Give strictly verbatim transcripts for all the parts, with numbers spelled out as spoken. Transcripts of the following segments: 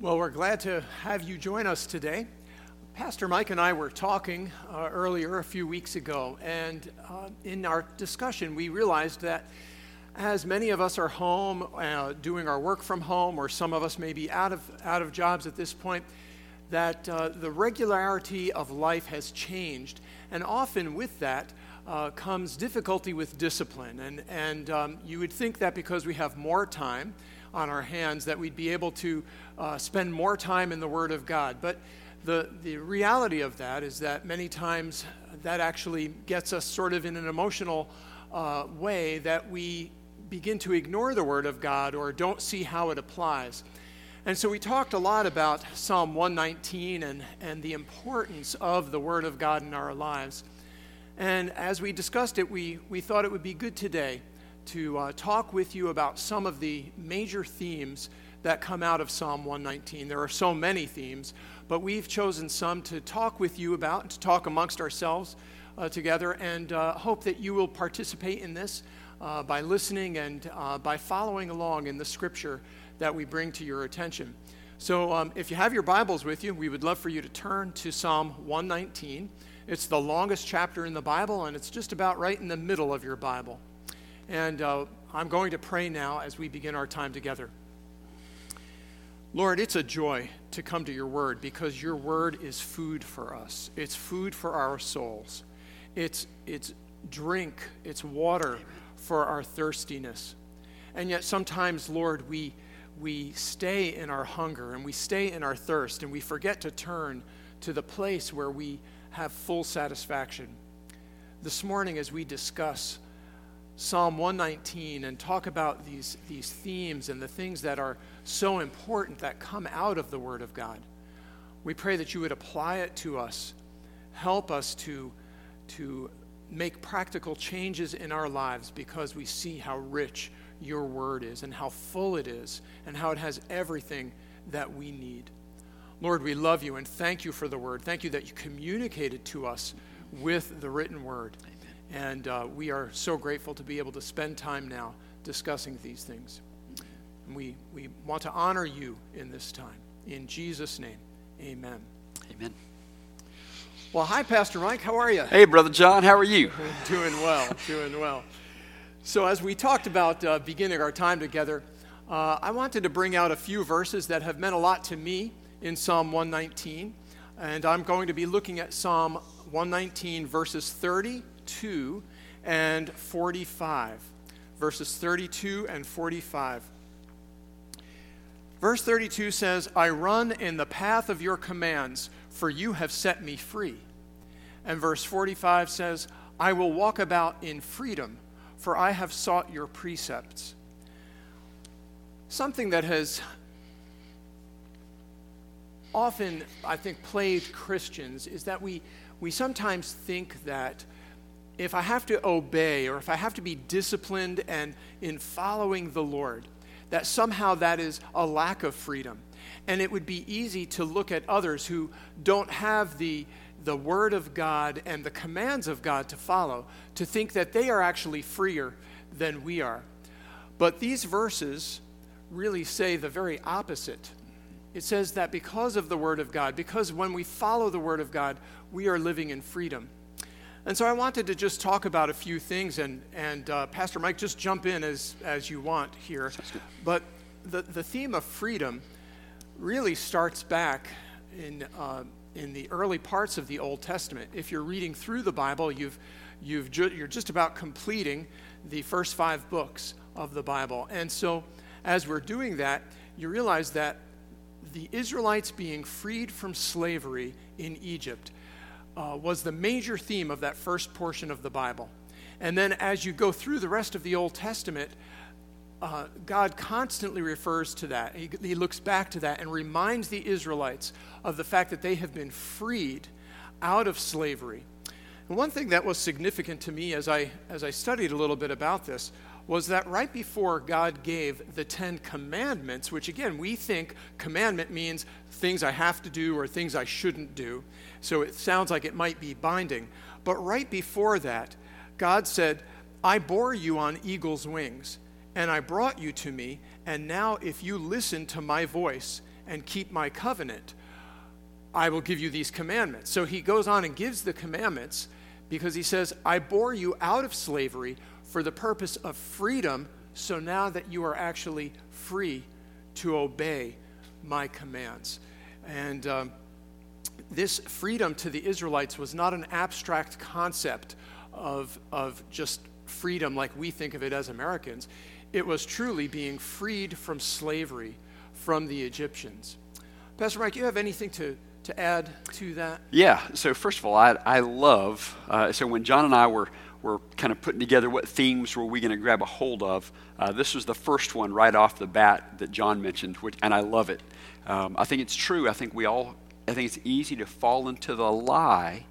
Well, we're glad to have you join us today. Pastor Mike and I were talking uh, earlier a few weeks ago, and uh, in our discussion, we realized that as many of us are home, uh, doing our work from home, or some of us may be out of out of jobs at this point, that uh, the regularity of life has changed, and often with that uh, comes difficulty with discipline. And and um, you would think that because we have more time on our hands, that we'd be able to uh, spend more time in the Word of God, but The the reality of that is that many times that actually gets us sort of in an emotional uh, way that we begin to ignore the Word of God or don't see how it applies. And so we talked a lot about Psalm one nineteen and, and the importance of the Word of God in our lives. And as we discussed it, we, we thought it would be good today to uh, talk with you about some of the major themes that come out of Psalm one nineteen. There are so many themes, but we've chosen some to talk with you about and to talk amongst ourselves uh, together, and uh, hope that you will participate in this uh, by listening and uh, by following along in the scripture that we bring to your attention. So um, if you have your Bibles with you, we would love for you to turn to Psalm one nineteen. It's the longest chapter in the Bible, and it's just about right in the middle of your Bible. And uh, I'm going to pray now as we begin our time together. Lord, it's a joy to come to your word because your word is food for us. It's food for our souls. It's it's drink, it's water for our thirstiness. And yet sometimes, Lord, we we stay in our hunger and we stay in our thirst and we forget to turn to the place where we have full satisfaction. This morning, as we discuss Psalm one nineteen and talk about these, these themes and the things that are so important that come out of the Word of God, we pray that you would apply it to us. Help us to, to make practical changes in our lives because we see how rich your Word is and how full it is and how it has everything that we need. Lord, we love you and thank you for the Word. Thank you that you communicated to us with the written Word. And uh, we are so grateful to be able to spend time now discussing these things. And we, we want to honor you in this time. In Jesus' name, amen. Amen. Well, hi, Pastor Mike. How are you? Hey, Brother John. How are you? Doing well, doing well. So as we talked about uh, beginning our time together, uh, I wanted to bring out a few verses that have meant a lot to me in Psalm one nineteen. And I'm going to be looking at Psalm one nineteen, verses thirty-two and forty-five. Verses thirty-two and forty-five. Verse thirty-two says, I run in the path of your commands, for you have set me free. And verse forty-five says, I will walk about in freedom, for I have sought your precepts. Something that has often, I think, plagued Christians is that we, we sometimes think that if I have to obey or if I have to be disciplined and in following the Lord, that somehow that is a lack of freedom. And it would be easy to look at others who don't have the, the Word of God and the commands of God to follow, to think that they are actually freer than we are. But these verses really say the very opposite. It says that because of the Word of God, because when we follow the Word of God, we are living in freedom. And so I wanted to just talk about a few things, and, and uh, Pastor Mike, just jump in as, as you want here. But the, the theme of freedom really starts back in, uh, in the early parts of the Old Testament. If you're reading through the Bible, you've, you've ju- you're just about completing the first five books of the Bible. And so as we're doing that, you realize that the Israelites being freed from slavery in Egypt uh, was the major theme of that first portion of the Bible. And then as you go through the rest of the Old Testament, uh, God constantly refers to that. He, he looks back to that and reminds the Israelites of the fact that they have been freed out of slavery. And one thing that was significant to me as I as I studied a little bit about this was that right before God gave the Ten Commandments, which again, we think commandment means things I have to do or things I shouldn't do. So it sounds like it might be binding. But right before that, God said, I bore you on eagle's wings, and I brought you to me, and now if you listen to my voice and keep my covenant, I will give you these commandments. So he goes on and gives the commandments because he says, I bore you out of slavery for the purpose of freedom, so now that you are actually free to obey my commands. And um, this freedom to the Israelites was not an abstract concept of, of just freedom like we think of it as Americans. It was truly being freed from slavery from the Egyptians. Pastor Mike, you have anything to, to add to that? Yeah, so first of all, I, I love, uh, so when John and I were, were kind of putting together what themes were we going to grab a hold of, uh, this was the first one right off the bat that John mentioned, which, and I love it. Um, I think it's true. I think we all, I think it's easy to fall into the lie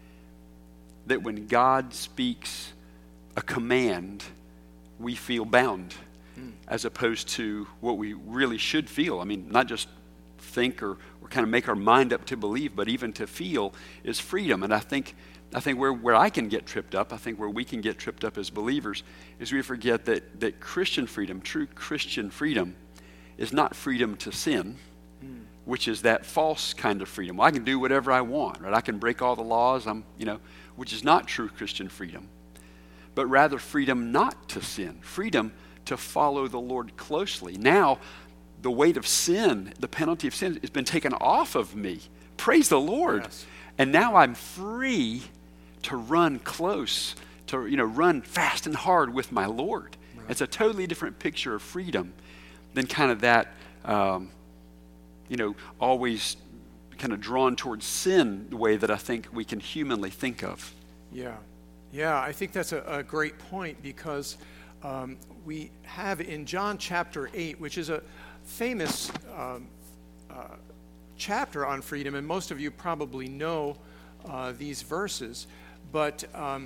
that when God speaks a command, we feel bound, mm. as opposed to what we really should feel. I mean, not just think or, or kind of make our mind up to believe, but even to feel is freedom. And I think I think where, where I can get tripped up, I think where we can get tripped up as believers, is we forget that, that Christian freedom, true Christian freedom, is not freedom to sin, mm. which is that false kind of freedom. Well, I can do whatever I want, right? I can break all the laws, I'm, you know, which is not true Christian freedom. But rather freedom not to sin, freedom to follow the Lord closely. Now, the weight of sin, the penalty of sin has been taken off of me. Praise the Lord. Yes. And now I'm free to run close, to, you know, run fast and hard with my Lord. Right. It's a totally different picture of freedom than kind of that, um, you know, always kind of drawn towards sin the way that I think we can humanly think of. Yeah. Yeah, I think that's a, a great point because um, we have in John chapter eight, which is a famous um, uh, chapter on freedom, and most of you probably know uh, these verses, but um,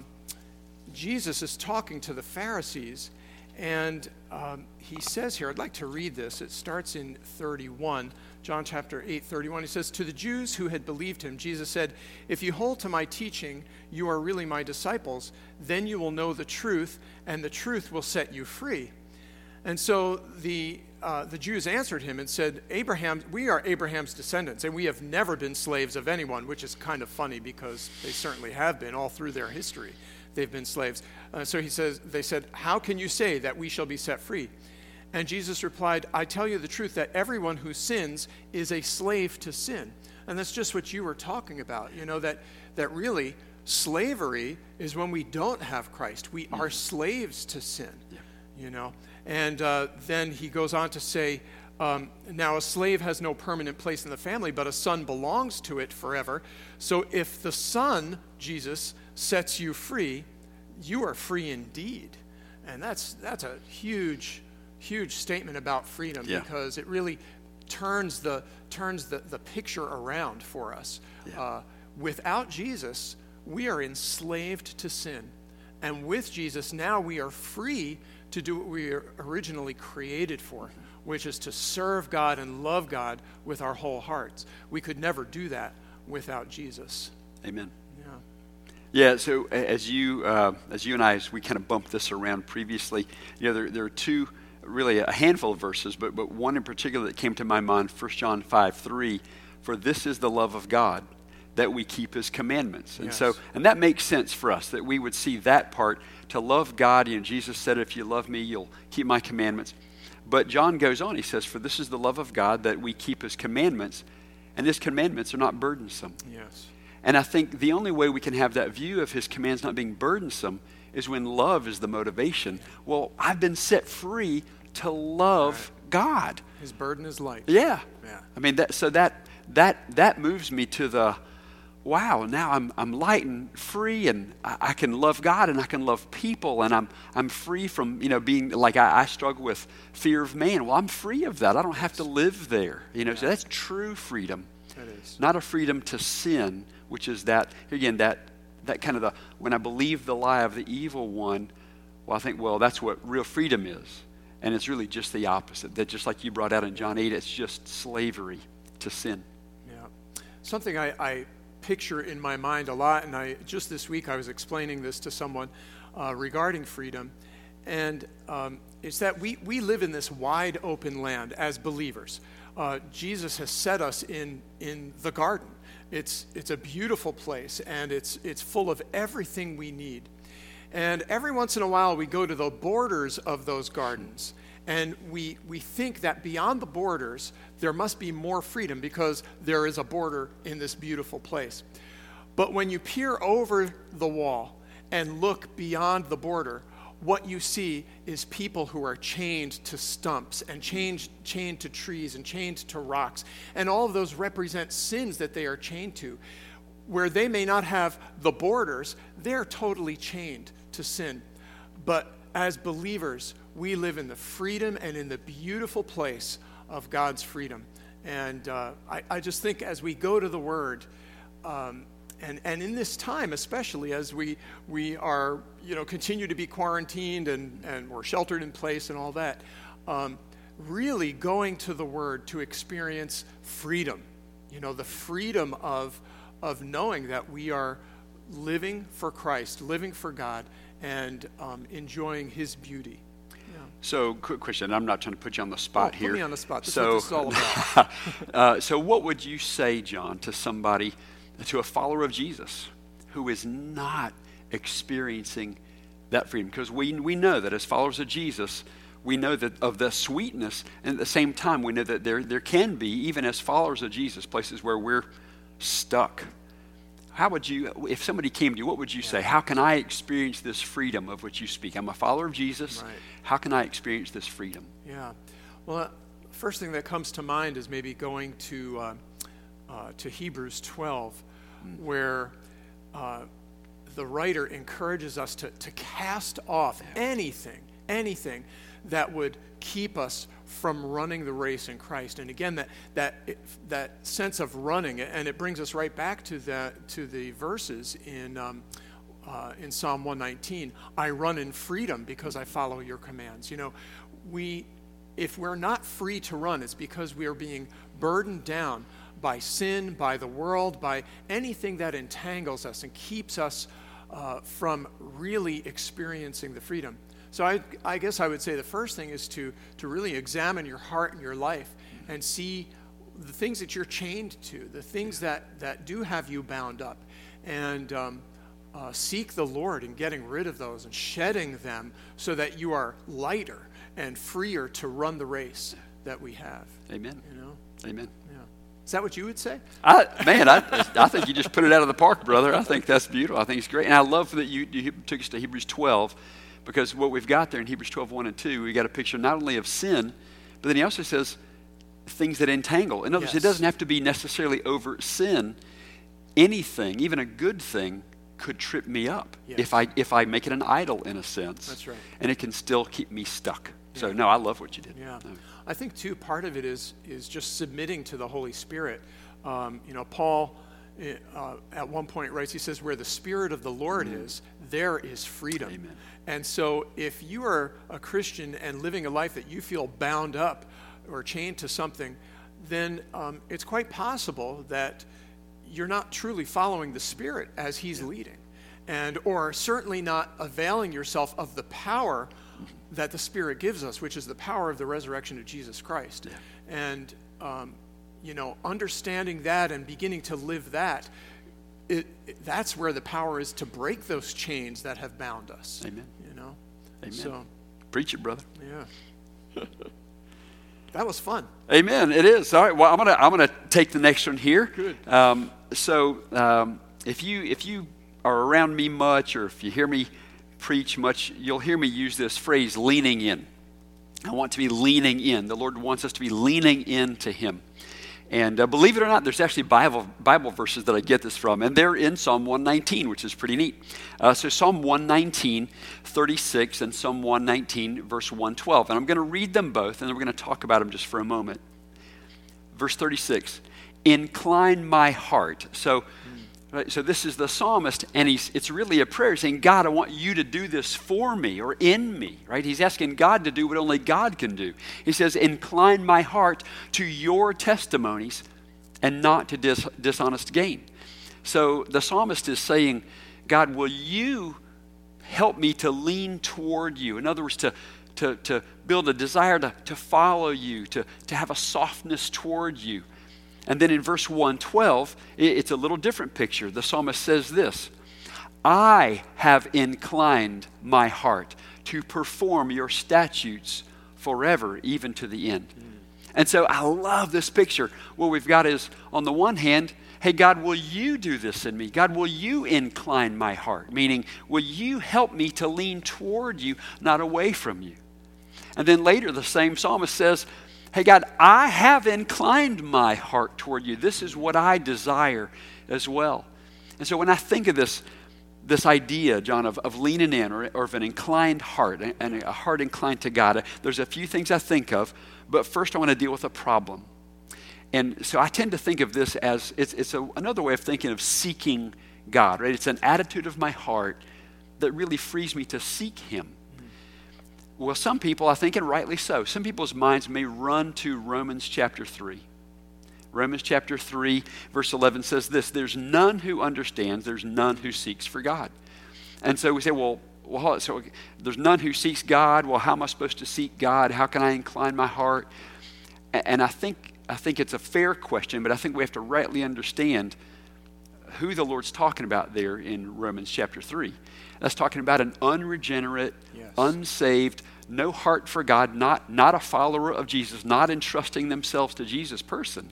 Jesus is talking to the Pharisees, and um, he says here, I'd like to read this. It starts in thirty-one, John chapter eight, thirty-one. He says, to the Jews who had believed him, Jesus said, if you hold to my teaching, you are really my disciples. Then you will know the truth, and the truth will set you free. And so the uh, the Jews answered him and said, Abraham, we are Abraham's descendants, and we have never been slaves of anyone, which is kind of funny because they certainly have been all through their history. They've been slaves. Uh, so he says, they said, how can you say that we shall be set free? And Jesus replied, I tell you the truth, that everyone who sins is a slave to sin. And that's just what you were talking about, you know, that, that really slavery is when we don't have Christ. We are slaves to sin, yeah. you know. And uh, then he goes on to say, um, now a slave has no permanent place in the family, but a son belongs to it forever. So if the Son, Jesus, sets you free, you are free indeed. And that's that's a huge, huge statement about freedom, yeah. because it really turns the turns the, the picture around for us. Yeah. Uh, without Jesus, we are enslaved to sin. And with Jesus, now we are free to do what we were originally created for, which is to serve God and love God with our whole hearts. We could never do that without Jesus. Amen. Yeah. Yeah, so as you uh, as you and I, as we kind of bumped this around previously, you know, there, there are two, really a handful of verses, but, but one in particular that came to my mind, First John five three, for this is the love of God, that we keep his commandments. And yes. so, and that makes sense for us, that we would see that part, to love God. You know, Jesus said, if you love me, you'll keep my commandments. But John goes on, he says, for this is the love of God, that we keep his commandments, and his commandments are not burdensome. Yes. And I think the only way we can have that view of his commands not being burdensome is when love is the motivation. Well, I've been set free to love right. God. His burden is light. Yeah. Yeah. I mean, that, so that that that moves me to the, wow, now I'm I'm light and free, and I, I can love God and I can love people, and I'm I'm free from, you know, being like I, I struggle with fear of man. Well, I'm free of that. I don't have to live there. You know, yeah. so that's true freedom. That is. Not a freedom to sin, which is that, again, that that kind of the, when I believe the lie of the evil one, well, I think, well, that's what real freedom is. And it's really just the opposite. That just like you brought out in John eight, it's just slavery to sin. Yeah. Something I, I picture in my mind a lot, and I just this week I was explaining this to someone uh, regarding freedom, and um, it's that we, we live in this wide open land as believers. uh, Jesus has set us in, in the garden. It's, it's a beautiful place, and it's, it's full of everything we need. And every once in a while, we go to the borders of those gardens, and we, we think that beyond the borders, there must be more freedom because there is a border in this beautiful place. But when you peer over the wall and look beyond the border, what you see is people who are chained to stumps and chained, chained to trees and chained to rocks. And all of those represent sins that they are chained to. Where they may not have the borders, they're totally chained to sin. But as believers, we live in the freedom and in the beautiful place of God's freedom. And uh, I, I just think as we go to the Word, um, And and in this time, especially as we we are, you know, continue to be quarantined and, and we're sheltered in place and all that, um, really going to the Word to experience freedom, you know, the freedom of of knowing that we are living for Christ, living for God, and um, enjoying His beauty. Yeah. So, quick question. I'm not trying to put you on the spot oh, here. Put me on the spot. This so, is what this is all about. uh, so, what would you say, John, to somebody, to a follower of Jesus who is not experiencing that freedom? Because we we know that as followers of Jesus, we know that of the sweetness, and at the same time, we know that there there can be, even as followers of Jesus, places where we're stuck. How would you, if somebody came to you, what would you say? How can I experience this freedom of which you speak? I'm a follower of Jesus. Right. How can I experience this freedom? Yeah. Well, uh, first thing that comes to mind is maybe going to uh, uh, to Hebrews twelve, mm. where uh, the writer encourages us to, to cast off anything, anything that would keep us from running the race in Christ. And again, that that that sense of running, and it brings us right back to the to the verses in um, uh, in Psalm one nineteen. I run in freedom because I follow your commands. You know, we if we're not free to run, it's because we are being burdened down by sin, by the world, by anything that entangles us and keeps us uh, from really experiencing the freedom. So I, I guess I would say the first thing is to, to really examine your heart and your life and see the things that you're chained to, the things that, that do have you bound up, and um, uh, seek the Lord in getting rid of those and shedding them so that you are lighter and freer to run the race that we have. Amen. You know? Amen. Yeah. Is that what you would say? I, man, I, I think you just put it out of the park, brother. I think that's beautiful. I think it's great. And I love that you, you took us to Hebrews twelve. Because what we've got there in Hebrews twelve, one and two, we got a picture not only of sin, but then he also says things that entangle. In other words, yes. It doesn't have to be necessarily over sin. Anything, even a good thing, could trip me up yes. if I if I make it an idol in a sense. That's right. And it can still keep me stuck. Yeah. So, no, I love what you did. Yeah. No. I think, too, part of it is is just submitting to the Holy Spirit. Um, you know, Paul... Uh, at one point writes, he says, where the Spirit of the Lord mm. is, there is freedom. Amen. And so if you are a Christian and living a life that you feel bound up or chained to something, then um, it's quite possible that you're not truly following the Spirit as He's yeah. leading, and or certainly not availing yourself of the power that the Spirit gives us, which is the power of the resurrection of Jesus Christ. Yeah. And um, you know, understanding that and beginning to live that, it, it, that's where the power is to break those chains that have bound us. Amen. You know? Amen. So, preach it, brother. Yeah. That was fun. Amen. It is. All right. Well, I'm gonna I'm gonna take the next one here. Good. Um, so um, if you if you are around me much, or if you hear me preach much, you'll hear me use this phrase, leaning in. I want to be leaning in. The Lord wants us to be leaning into Him. And uh, believe it or not, there's actually Bible Bible verses that I get this from, and they're in Psalm one nineteen, which is pretty neat. Uh, so Psalm one nineteen, thirty-six, and Psalm one nineteen, verse one twelve. And I'm going to read them both, and then we're going to talk about them just for a moment. Verse thirty-six, incline my heart. So, right, so this is the psalmist, and he's it's really a prayer saying, God, I want you to do this for me or in me, right? He's asking God to do what only God can do. He says, incline my heart to your testimonies and not to dis- dishonest gain. So the psalmist is saying, God, will you help me to lean toward you? In other words, to, to, to build a desire to, to follow you, to, to have a softness toward you. And then in verse one twelve, it, it's a little different picture. The psalmist says this, I have inclined my heart to perform your statutes forever, even to the end. Mm. And so I love this picture. What we've got is, on the one hand, hey, God, will you do this in me? God, will you incline my heart? Meaning, will you help me to lean toward you, not away from you? And then later, the same psalmist says, hey, God, I have inclined my heart toward you. This is what I desire as well. And so when I think of this, this idea, John, of, of leaning in or, or of an inclined heart and a heart inclined to God, there's a few things I think of, but first I want to deal with a problem. And so I tend to think of this as, it's, it's a, another way of thinking of seeking God, right? It's an attitude of my heart that really frees me to seek Him. Mm-hmm. Well, some people, I think, and rightly so, some people's minds may run to Romans chapter three. Romans chapter three, verse eleven says this, there's none who understands, there's none who seeks for God. And so we say, well, well so there's none who seeks God. Well, how am I supposed to seek God? How can I incline my heart? And I think I think it's a fair question, but I think we have to rightly understand who the Lord's talking about there in Romans chapter three. That's talking about an unregenerate, yes. unsaved, no heart for God, not, not a follower of Jesus, not entrusting themselves to Jesus person.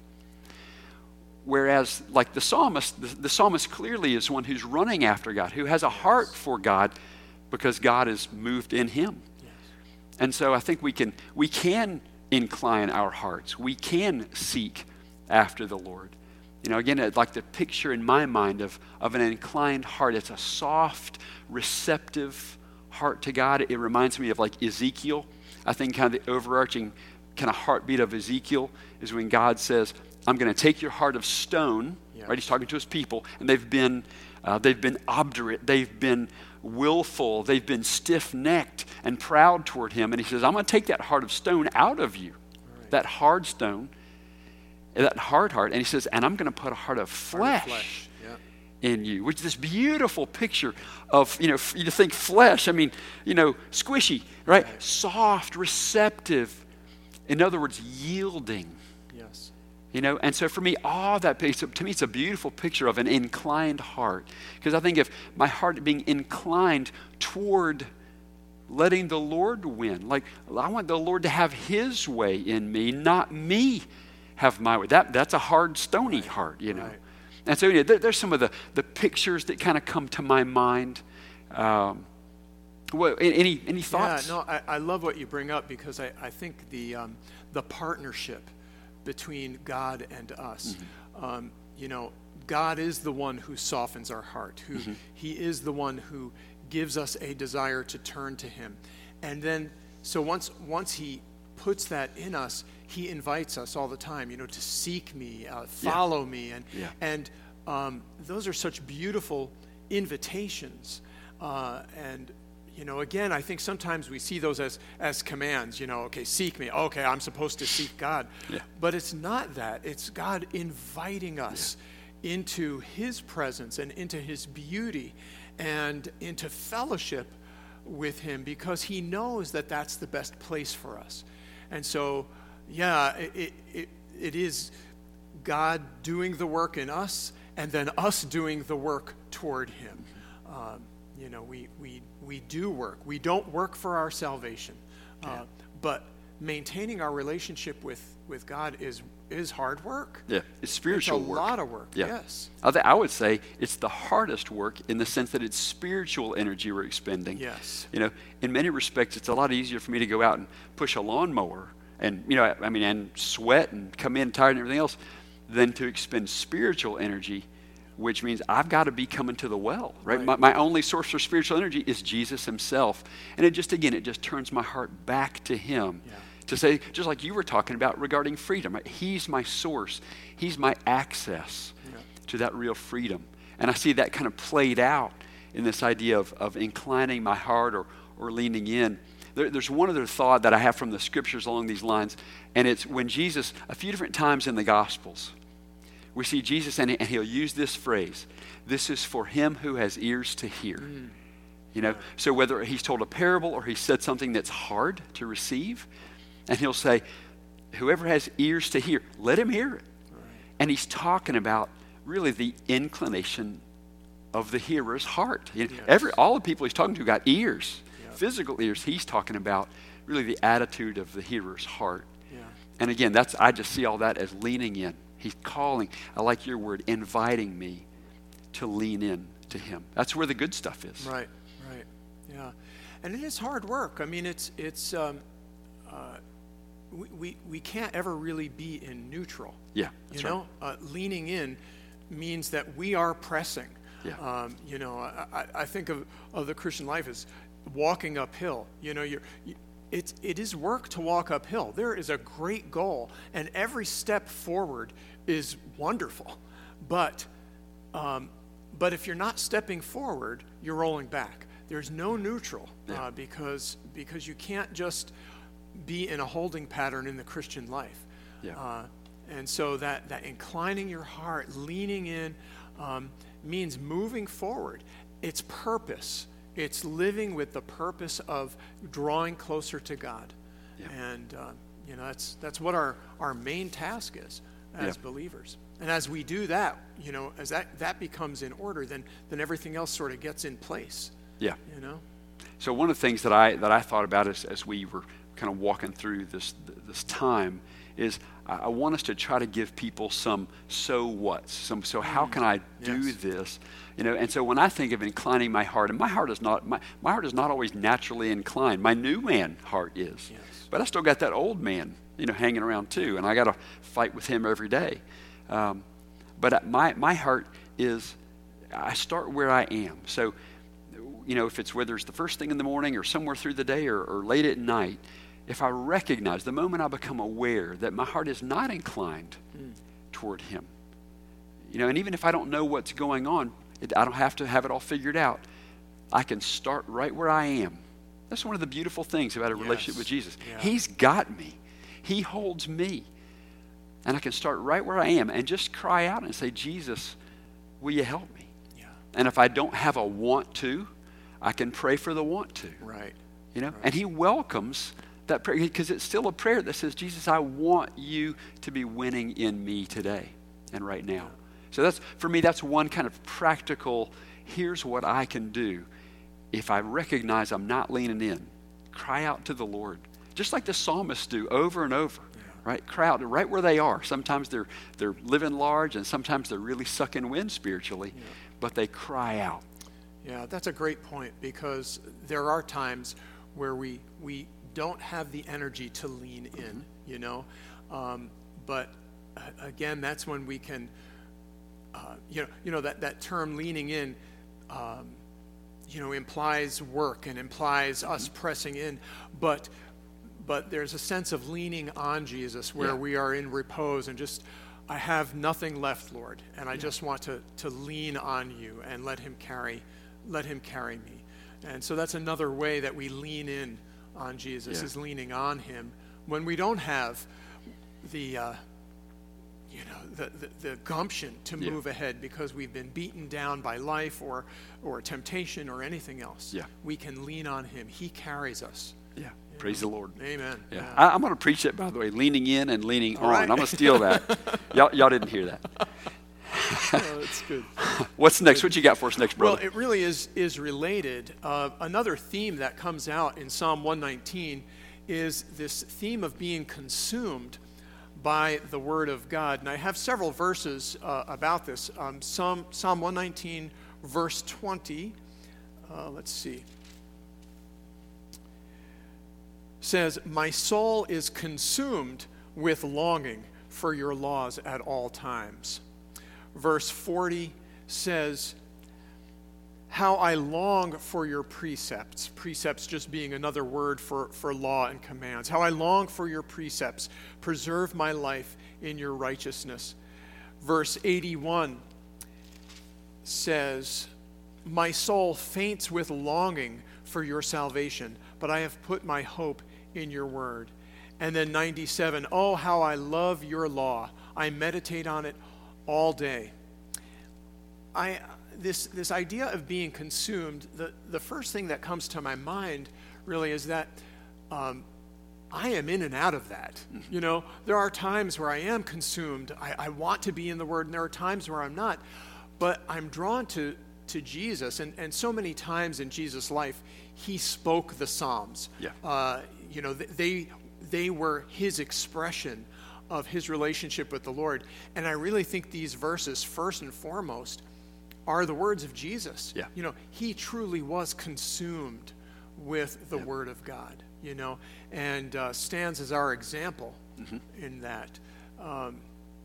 Whereas, like the psalmist, the, the psalmist clearly is one who's running after God, who has a heart for God because God is moved in him. Yes. And so I think we can we can incline our hearts. We can seek after the Lord. You know, again, like the picture in my mind of, of an inclined heart. It's a soft, receptive heart to God. It reminds me of like Ezekiel. I think kind of the overarching kind of heartbeat of Ezekiel is when God says, I'm going to take your heart of stone, yes. right? He's talking to his people, and they've been, uh, they've been obdurate, they've been willful, they've been stiff-necked and proud toward him. And he says, I'm going to take that heart of stone out of you, right. that hard stone, that hard heart. And he says, and I'm going to put a heart of flesh, heart of flesh. Yeah. in you, which is this beautiful picture of, you know, you think flesh, I mean, you know, squishy, right? right? Soft, receptive. In other words, yielding. Yes. You know, and so for me, all that, to me, it's a beautiful picture of an inclined heart. Because I think if my heart being inclined toward letting the Lord win, like I want the Lord to have his way in me, not me have my way. That, that's a hard, stony right. heart, you know. Right. And so you know, there, there's some of the, the pictures that kind of come to my mind. Um, what, any any thoughts? Yeah, no, I, I love what you bring up because I, I think the um, the partnership between God and us. Mm-hmm. Um, you know, God is the one who softens our heart, who mm-hmm. he is the one who gives us a desire to turn to him. And then, so once once he puts that in us, he invites us all the time, you know, to seek me, uh, follow yeah. me. And, yeah. and um, those are such beautiful invitations. Uh, and You know, again, I think sometimes we see those as, as commands, you know, okay, seek me. Okay, I'm supposed to seek God. Yeah. But it's not that. It's God inviting us yeah. into his presence and into his beauty and into fellowship with him because he knows that that's the best place for us. And so, yeah, it, it, it is God doing the work in us and then us doing the work toward him. Um, You know, we, we we do work. We don't work for our salvation. Uh, yeah. But maintaining our relationship with, with God is is hard work. Yeah, it's spiritual work. It's a work. lot of work, yeah. yes. I, th- I would say it's the hardest work in the sense that it's spiritual energy we're expending. Yes. You know, in many respects, it's a lot easier for me to go out and push a lawnmower and, you know, I mean, and sweat and come in tired and everything else than to expend spiritual energy, which means I've got to be coming to the well, right? right. My, my only source for spiritual energy is Jesus himself. And it just, again, it just turns my heart back to him. Yeah. To say, just like you were talking about regarding freedom, right? He's my source. He's my access yeah. to that real freedom. And I see that kind of played out in this idea of, of inclining my heart or, or leaning in. There, there's one other thought that I have from the scriptures along these lines, and it's when Jesus, a few different times in the Gospels, we see Jesus, and he'll use this phrase, this is for him who has ears to hear. Mm. You know, Yeah. so whether he's told a parable or he said something that's hard to receive, and he'll say, whoever has ears to hear, let him hear it. Right. And he's talking about really the inclination of the hearer's heart. You know, Yes. every all the people he's talking to got ears, Yep. physical ears. He's talking about really the attitude of the hearer's heart. Yeah. And again, that's I just see all that as leaning in. He's calling. I like your word, inviting me to lean in to him. That's where the good stuff is. Right, right, yeah, and it is hard work. I mean, it's it's um, uh, we, we we can't ever really be in neutral. Yeah, that's you know, right. uh, leaning in means that we are pressing. Yeah. Um, you know, I, I I think of, of the Christian life as walking uphill. You know, you're. You, It's, it is work to walk uphill. There is a great goal, and every step forward is wonderful. But, um, but if you're not stepping forward, you're rolling back. There's no neutral Yeah. uh, because because you can't just be in a holding pattern in the Christian life. Yeah. Uh, and so that, that inclining your heart, leaning in, um, means moving forward. It's purpose. It's living with the purpose of drawing closer to God. Yeah. And, uh, you know, that's that's what our, our main task is as Yeah. believers. And as we do that, you know, as that, that becomes in order, then then everything else sort of gets in place, Yeah. you know? So one of the things that I that I thought about as, as we were kind of walking through this this time is I, I want us to try to give people some so whats. Some so how can I do Yes. this? You know, and so when I think of inclining my heart, and my heart is not my, my heart is not always naturally inclined. My new man heart is. Yes. But I still got that old man, you know, hanging around too, and I got to fight with him every day. Um, but my my heart is, I start where I am. So, you know, if it's whether it's the first thing in the morning or somewhere through the day or, or late at night, if I recognize the moment I become aware that my heart is not inclined mm. toward him, you know, and even if I don't know what's going on, it, I don't have to have it all figured out. I can start right where I am. That's one of the beautiful things about a Yes. relationship with Jesus. Yeah. He's got me. He holds me. And I can start right where I am and just cry out and say, Jesus, will you help me? Yeah. And if I don't have a want to, I can pray for the want to. Right. You know, Right. and he welcomes that prayer because it's still a prayer that says, Jesus, I want you to be winning in me today and right now. So that's, for me, that's one kind of practical, here's what I can do. If I recognize I'm not leaning in, cry out to the Lord. Just like the psalmists do over and over, yeah. right? Cry out right where they are. Sometimes they're they're living large and sometimes they're really sucking wind spiritually, yeah. but they cry out. Yeah, that's a great point because there are times where we we don't have the energy to lean in, mm-hmm. you know, um, but uh, again, that's when we can, uh, you know, you know that that term leaning in, um, you know, implies work and implies mm-hmm. us pressing in, but but there's a sense of leaning on Jesus where yeah. we are in repose and just, I have nothing left, Lord, and I yeah. just want to to lean on you and let him carry, let him carry me. And so that's another way that we lean in on Jesus yeah. is leaning on him when we don't have the, uh, you know, the, the, the gumption to yeah. move ahead because we've been beaten down by life or, or temptation or anything else. Yeah. We can lean on him. He carries us. Yeah. Praise the Lord. Amen. Yeah. yeah. I, I'm going to preach it, by the way, leaning in and leaning All on. right. I'm going to steal that. y'all, y'all didn't hear that. Oh, that's good. What's next? What you got for us next, brother? Well, it really is is related. Uh, another theme that comes out in Psalm one nineteen is this theme of being consumed by the Word of God. And I have several verses uh, about this. Um, Psalm, Psalm one nineteen, verse twenty. Uh, let's see. Says, "My soul is consumed with longing for your laws at all times." Verse forty says, "How I long for your precepts." Precepts just being another word for, for law and commands. "How I long for your precepts. Preserve my life in your righteousness." Verse eighty-one says, "My soul faints with longing for your salvation, but I have put my hope in your word." And then ninety-seven, "Oh, how I love your law. I meditate on it all day." I this this idea of being consumed, the, the first thing that comes to my mind really is that um, I am in and out of that. Mm-hmm. You know, there are times where I am consumed. I, I want to be in the Word, and there are times where I'm not. But I'm drawn to, to Jesus, and, and so many times in Jesus' life, he spoke the Psalms. Yeah. Uh, you know, they they were his expression of his relationship with the Lord. And I really think these verses, first and foremost, are the words of Jesus. Yeah. You know, he truly was consumed with the Yeah. Word of God, you know, and uh, stands as our example mm-hmm. in that. Um,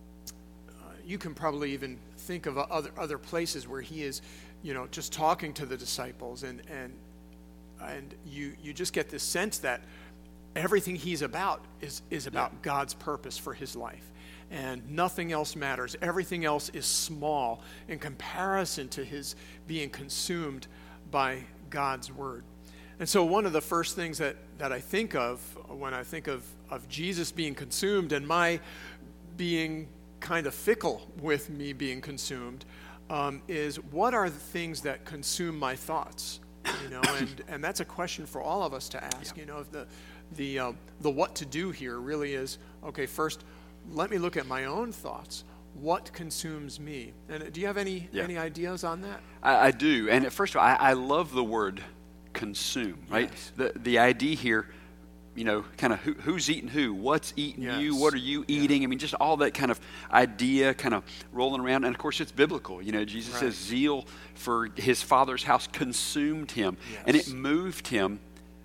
uh, you can probably even think of other other places where he is, you know, just talking to the disciples, and and and you you just get this sense that everything he's about is is about yeah. God's purpose for his life, and nothing else matters. Everything else is small in comparison to his being consumed by God's word. And so one of the first things that, that I think of when I think of, of Jesus being consumed and my being kind of fickle with me being consumed um, is, what are the things that consume my thoughts? You know, and, and that's a question for all of us to ask. Yeah. You know, if the the uh, the what to do here really is, okay, first, let me look at my own thoughts. What consumes me? And do you have any yeah. any ideas on that? I, I do. And first of all, I, I love the word consume, right? Yes. The the idea here, you know, kind of who, who's eating who, what's eating yes. you, what are you eating? Yeah. I mean, just all that kind of idea kind of rolling around. And of course, it's biblical. You know, Jesus right. says zeal for his Father's house consumed him, yes. and it moved him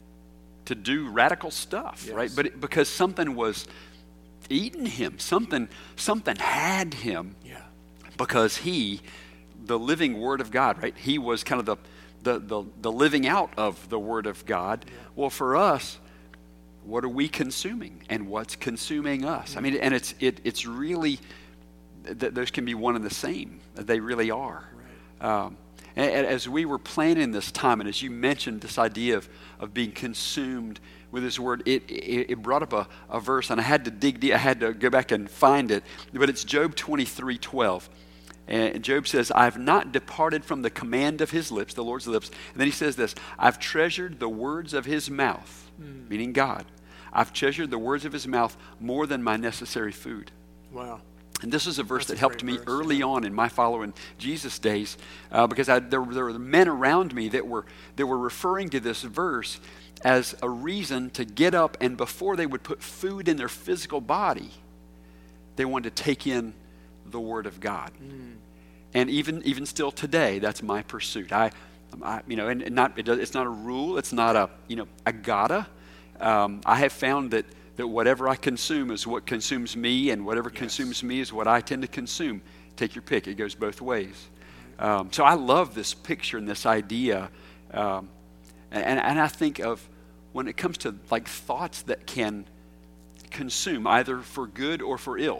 to do radical stuff, yes. right? But it, because something was eating him, something something had him, yeah. because he, the living Word of God, right? He was kind of the the the, the living out of the Word of God. Yeah. Well, for us, what are we consuming, and what's consuming us? Mm-hmm. I mean, and it's it it's really th- those can be one and the same. They really are. Right. Um, and, and as we were planning this time, and as you mentioned this idea of of being consumed with His Word, it, it, it brought up a, a verse, and I had to dig deep. I had to go back and find it. But it's Job twenty-three twelve. And Job says, I've not departed from the command of his lips, the Lord's lips. And then he says this, I've treasured the words of his mouth, mm. meaning God. I've treasured the words of his mouth more than my necessary food. Wow. And this is a verse That's that a helped me verse, early yeah. on in my following Jesus days, uh, because I, there, there were men around me that were that were referring to this verse as a reason to get up, and before they would put food in their physical body, they wanted to take in the Word of God. Mm. And even even still today, that's my pursuit. I, I you know, and, and not it, it's not a rule. It's not a you know a gotta. Um, I have found that that whatever I consume is what consumes me, and whatever yes. consumes me is what I tend to consume. Take your pick. It goes both ways. Um, so I love this picture and this idea, um, and and I think of when it comes to like thoughts that can consume either for good or for ill.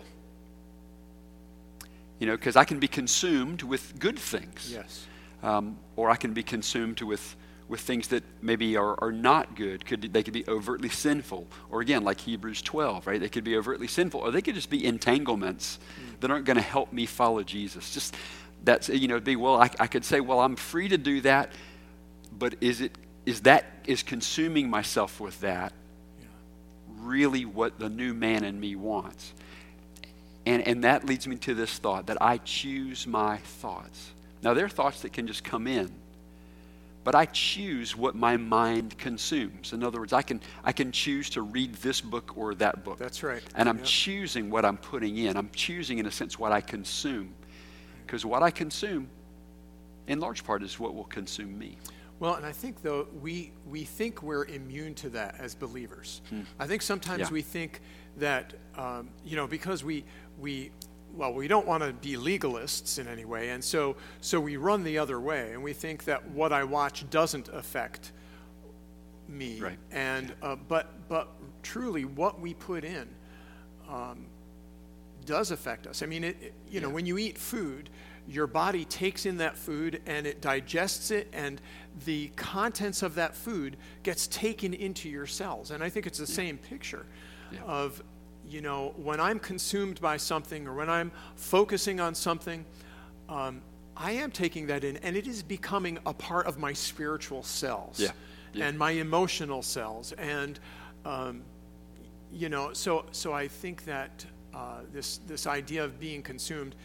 You know, because I can be consumed with good things. Yes. Um, or I can be consumed with with things that maybe are, are not good. Could they could be overtly sinful, or again, like Hebrews twelve, right? They could be overtly sinful, or they could just be entanglements mm. that aren't going to help me follow Jesus. Just that's you know, it'd be well, I, I could say, well, I'm free to do that, but is it is that is consuming myself with that yeah. really what the new man in me wants? And and that leads me to this thought that I choose my thoughts. Now, there are thoughts that can just come in, but I choose what my mind consumes. In other words, I can I can choose to read this book or that book. That's right. And I'm yep. choosing what I'm putting in. I'm choosing, in a sense, what I consume. Because what I consume, in large part, is what will consume me. Well, and I think, though, we we think we're immune to that as believers. Hmm. I think sometimes yeah. we think that, um, you know, because we, we well, we don't want to be legalists in any way, and so so we run the other way, and we think that what I watch doesn't affect me. Right. And uh, but but truly, what we put in um, does affect us. I mean, it, it you know, yeah. when you eat food, your body takes in that food and it digests it, and the contents of that food gets taken into your cells. And I think it's the yeah. same picture yeah. of, you know, when I'm consumed by something or when I'm focusing on something, um, I am taking that in, and it is becoming a part of my spiritual cells Yeah. Yeah. and my emotional cells. And, um, you know, so so I think that uh, this this idea of being consumed,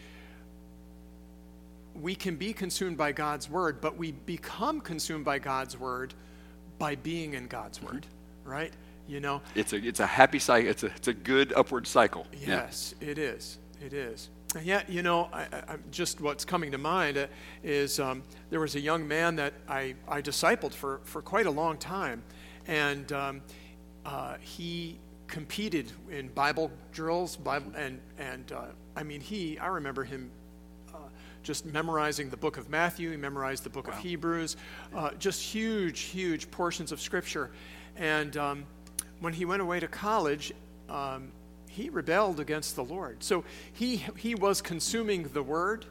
we can be consumed by God's word, but we become consumed by God's word by being in God's word, mm-hmm. right? You know, it's a it's a happy cycle. It's a it's a good upward cycle. Yes, yeah. it is. It is. And yet, you know, I, I, just what's coming to mind uh, is um, there was a young man that I, I discipled for, for quite a long time, and um, uh, he competed in Bible drills, Bible, and and uh, I mean, he I remember him uh, just memorizing the book of Matthew. He memorized the book wow. of Hebrews, uh, just huge, huge portions of Scripture, and um, when he went away to college, um, he rebelled against the Lord. So he he was consuming the word,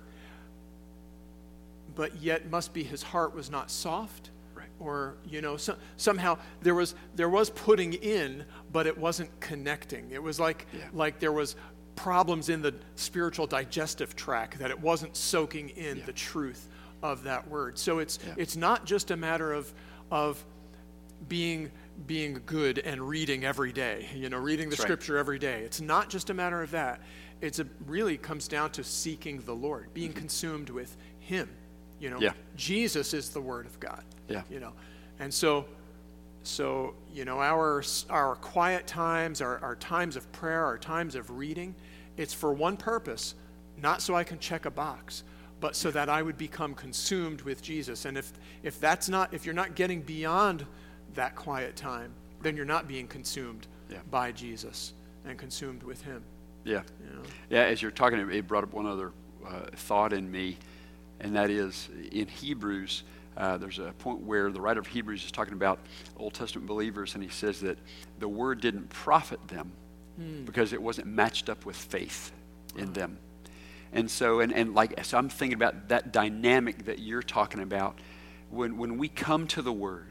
but yet must be his heart was not soft, right? Or you know so, somehow there was there was putting in, but it wasn't connecting. It was like yeah. like there was problems in the spiritual digestive tract, that it wasn't soaking in yeah. the truth of that word. So it's yeah. it's not just a matter of of being being good and reading every day, you know, reading the That's scripture right. every day. It's not just a matter of that. It's a really comes down to seeking the Lord, being mm-hmm. consumed with him. You know, yeah. Jesus is the word of God. Yeah. You know, and so, so you know, our our quiet times, our, our times of prayer, our times of reading, it's for one purpose, not so I can check a box, but so that I would become consumed with Jesus. And if if that's not, if you're not getting beyond that quiet time, then you're not being consumed yeah. by Jesus and consumed with him. Yeah. You know? Yeah, as you're talking, it brought up one other uh, thought in me, and that is in Hebrews, uh, there's a point where the writer of Hebrews is talking about Old Testament believers, and he says that the word didn't profit them mm. because it wasn't matched up with faith in oh. them. And so, and, and like, so I'm thinking about that dynamic that you're talking about. When, when we come to the word,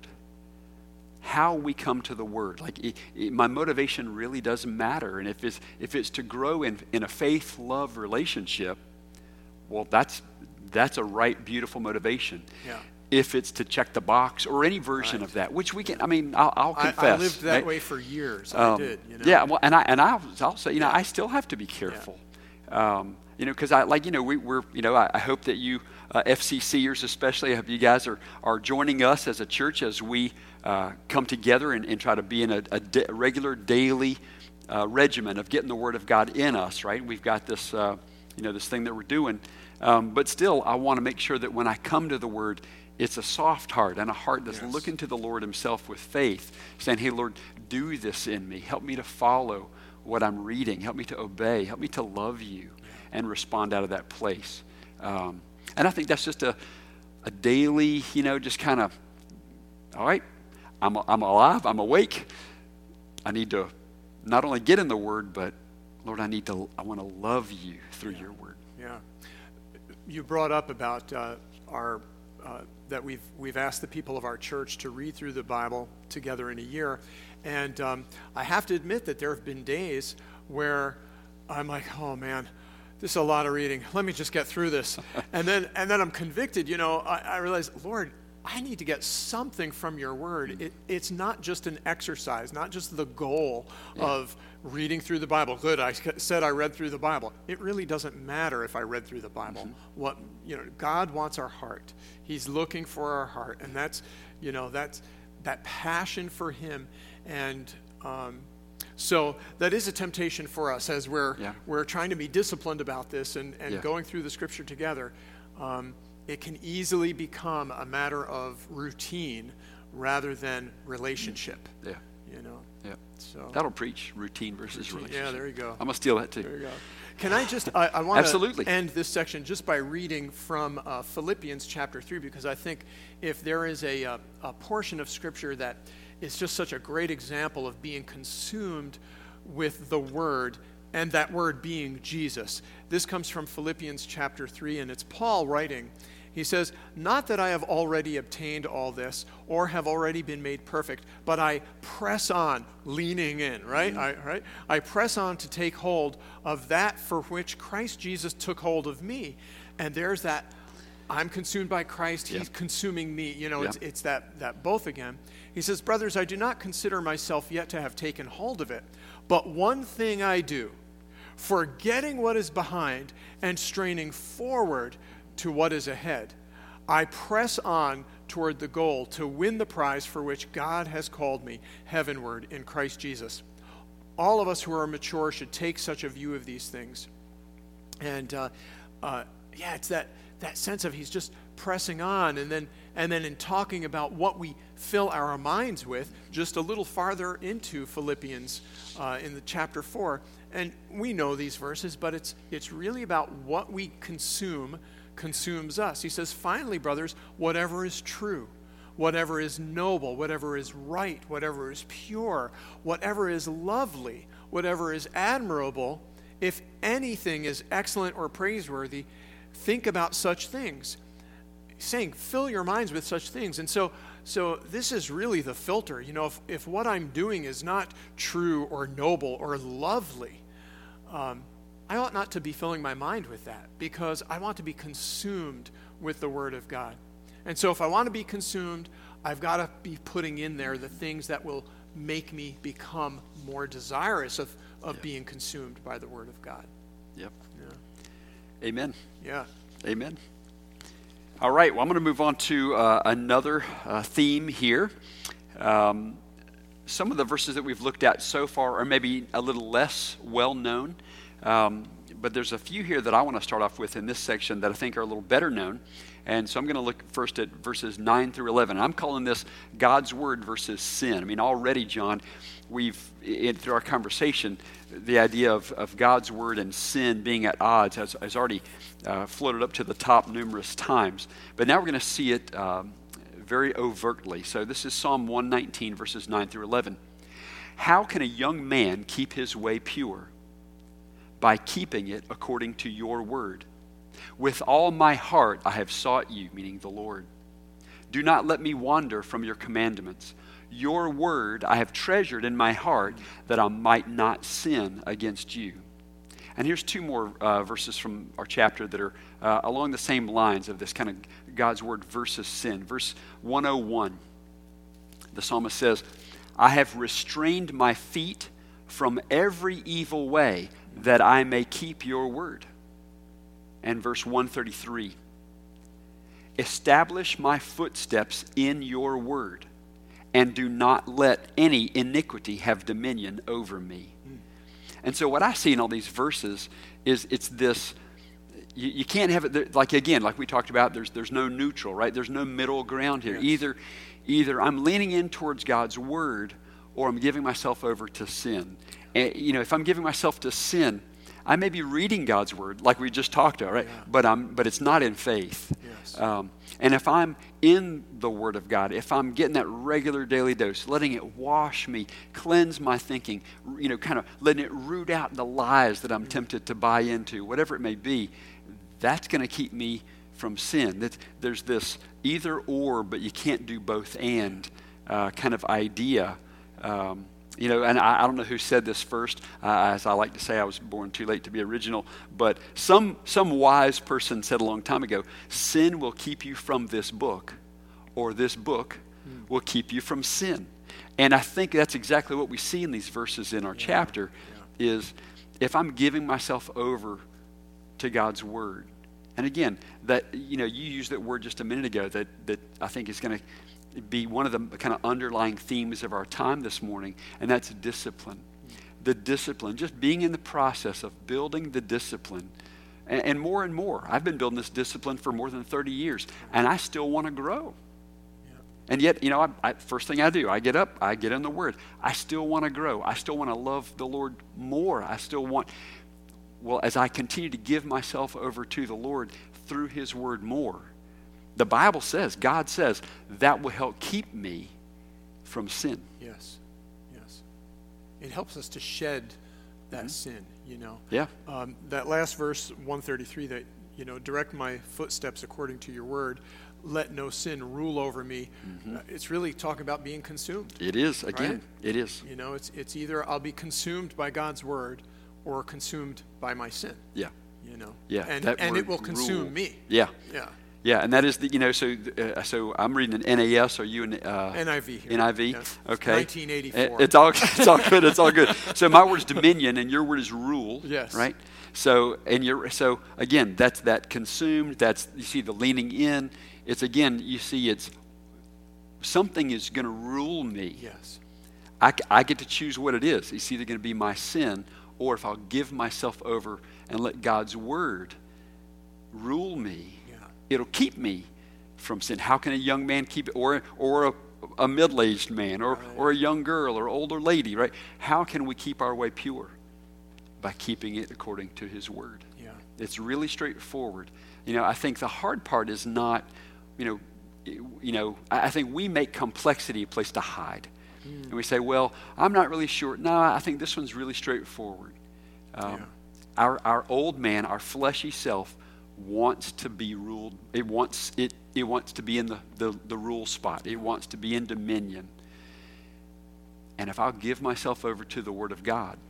how we come to the word, like it, it, my motivation really doesn't matter. And if it's if it's to grow in in a faith love relationship, well, that's that's a right, beautiful motivation. Yeah. If it's to check the box or any version right. of that, which we can, I mean, I'll, I'll confess. I, I lived that right? way for years. Um, I did. You know? Yeah. Well, and I and I I'll say, you know, yeah. I still have to be careful. Yeah. Um, you know, because I like, you know, we, we're, you know, I, I hope that you uh, F C C'ers especially, I hope you guys are are joining us as a church as we uh, come together and, and try to be in a, a, da- a regular daily uh, regimen of getting the Word of God in us. Right? We've got this, uh, you know, this thing that we're doing, um, but still, I want to make sure that when I come to the Word, it's a soft heart and a heart that's yes. looking to the Lord Himself with faith, saying, "Hey, Lord, do this in me. Help me to follow what I'm reading. Help me to obey. Help me to love you." And respond out of that place. Um, and I think that's just a, a daily, you know, just kind of, all right, I'm, I'm alive, I'm awake. I need to not only get in the Word, but Lord, I need to, I want to love you through yeah. your Word. Yeah. You brought up about uh, our, uh, that we've, we've asked the people of our church to read through the Bible together in a year. And um, I have to admit that there have been days where I'm like, oh man, this is a lot of reading. Let me just get through this. And then and then I'm convicted, you know, I, I realize, Lord, I need to get something from your word. It, it's not just an exercise, not just the goal yeah. of reading through the Bible. Good, I said I read through the Bible. It really doesn't matter if I read through the Bible. Mm-hmm. What, you know, God wants our heart. He's looking for our heart. And that's, you know, that's that passion for him. And um So that is a temptation for us as we're yeah. we're trying to be disciplined about this and, and yeah. going through the scripture together. Um, it can easily become a matter of routine rather than relationship. Yeah. You know. Yeah. So that'll preach routine versus routine. relationship. Yeah, there you go. I'm gonna steal that too. There you go. Can I just, I, I want Absolutely. to end this section just by reading from uh, Philippians chapter three, because I think if there is a, a, a portion of scripture that is just such a great example of being consumed with the word, and that word being Jesus. This comes from Philippians chapter three, and it's Paul writing. He says, "Not that I have already obtained all this or have already been made perfect, but I press on," leaning in, right? Mm-hmm. I, right? I press on to take hold of that for which Christ Jesus took hold of me. And there's that I'm consumed by Christ. Yeah. He's consuming me. You know, Yeah. it's, it's that, that both again. He says, brothers, I do not consider myself yet to have taken hold of it, but one thing I do, forgetting what is behind and straining forward to what is ahead, I press on toward the goal to win the prize for which God has called me heavenward in Christ Jesus. All of us who are mature should take such a view of these things. And uh, uh, yeah, it's that, that sense of he's just pressing on, and then and then in talking about what we fill our minds with, just a little farther into Philippians uh, in the chapter four. And we know these verses, but it's it's really about what we consume consumes us. He says, finally, brothers, whatever is true, whatever is noble, whatever is right, whatever is pure, whatever is lovely, whatever is admirable, if anything is excellent or praiseworthy, think about such things. He's saying, fill your minds with such things. And so so this is really the filter. You know, if, if what I'm doing is not true or noble or lovely, um, I ought not to be filling my mind with that, because I want to be consumed with the Word of God. And so if I want to be consumed, I've got to be putting in there the things that will make me become more desirous of, of yep. being consumed by the Word of God. Yep. Yeah. Amen. Yeah. Amen. All right, well, I'm going to move on to uh, another uh, theme here. Um, some of the verses that we've looked at so far are maybe a little less well-known, um, but there's a few here that I want to start off with in this section that I think are a little better known. And so I'm going to look first at verses nine through eleven. I'm calling this God's Word versus sin. I mean, already, John, we've, in, through our conversation, the idea of, of God's Word and sin being at odds has, has already uh, floated up to the top numerous times. But now we're going to see it um, very overtly. So this is Psalm one nineteen, verses nine through eleven. How can a young man keep his way pure? By keeping it according to your word. With all my heart I have sought you, meaning the Lord. Do not let me wander from your commandments. Your word I have treasured in my heart, that I might not sin against you. And here's two more uh, verses from our chapter that are uh, along the same lines of this kind of God's word versus sin. Verse one oh one, the psalmist says, I have restrained my feet from every evil way, that I may keep your word. And verse one thirty-three, establish my footsteps in your word, and do not let any iniquity have dominion over me. Mm. And so what I see in all these verses is it's this, you, you can't have it, like again, like we talked about, there's there's no neutral, right? There's no middle ground here. Yes. Either, either I'm leaning in towards God's word, or I'm giving myself over to sin. And, you know, if I'm giving myself to sin, I may be reading God's word, like we just talked about, right? Yeah. But I'm, but it's not in faith. Yes. Um, and if I'm in the Word of God, if I'm getting that regular daily dose, letting it wash me, cleanse my thinking, you know, kind of letting it root out the lies that I'm mm-hmm. tempted to buy into, whatever it may be, that's going to keep me from sin. That there's this either or, but you can't do both and uh, kind of idea. Um, You know, and I, I don't know who said this first. Uh, as I like to say, I was born too late to be original. But some some wise person said a long time ago, sin will keep you from this book, or this book mm. will keep you from sin. And I think that's exactly what we see in these verses in our yeah. chapter, yeah. is if I'm giving myself over to God's word. And again, that, you know, you used that word just a minute ago that, that I think is going to be one of the kind of underlying themes of our time this morning, and that's discipline. The discipline, just being in the process of building the discipline, and, and more and more. I've been building this discipline for more than thirty years, and I still want to grow. Yeah. And yet, you know, I, I, first thing I do, I get up, I get in the Word. I still want to grow. I still want to love the Lord more. I still want, well, as I continue to give myself over to the Lord through His Word more, the Bible says, God says, that will help keep me from sin. Yes, yes. It helps us to shed that mm-hmm. sin, you know. Yeah. Um, that last verse, one thirty-three, that, you know, direct my footsteps according to your word, let no sin rule over me. Mm-hmm. Uh, it's really talking about being consumed. It is, again, right? It is. You know, it's it's either I'll be consumed by God's word or consumed by my sin. Yeah. You know. Yeah. And, that and word it will consume rule. me. Yeah. Yeah. Yeah, and that is the, you know, so uh, so I'm reading an N A S. Are you an uh, N I V here. N I V? Yes. Okay. nineteen eighty-four. It, it's all it's all good. It's all good. So my word is dominion, and your word is rule. Yes. Right. So and you're so again, that's that consumed. That's, you see the leaning in. It's again, you see it's something is going to rule me. Yes. I, I get to choose what it is. It's either going to be my sin, or if I'll give myself over and let God's word rule me, Yeah. it'll keep me from sin. How can a young man keep it, or or a, a middle-aged man, or Right. or a young girl, or older lady, right? How can we keep our way pure? By keeping it according to His word. Yeah. It's really straightforward. You know, I think the hard part is not, you know, you know, I I think we make complexity a place to hide. And we say, well, I'm not really sure. No, I think this one's really straightforward. Um, Yeah. Our our old man, our fleshy self, wants to be ruled. It wants it. It wants to be in the, the, the rule spot. It wants to be in dominion. And if I'll give myself over to the Word of God,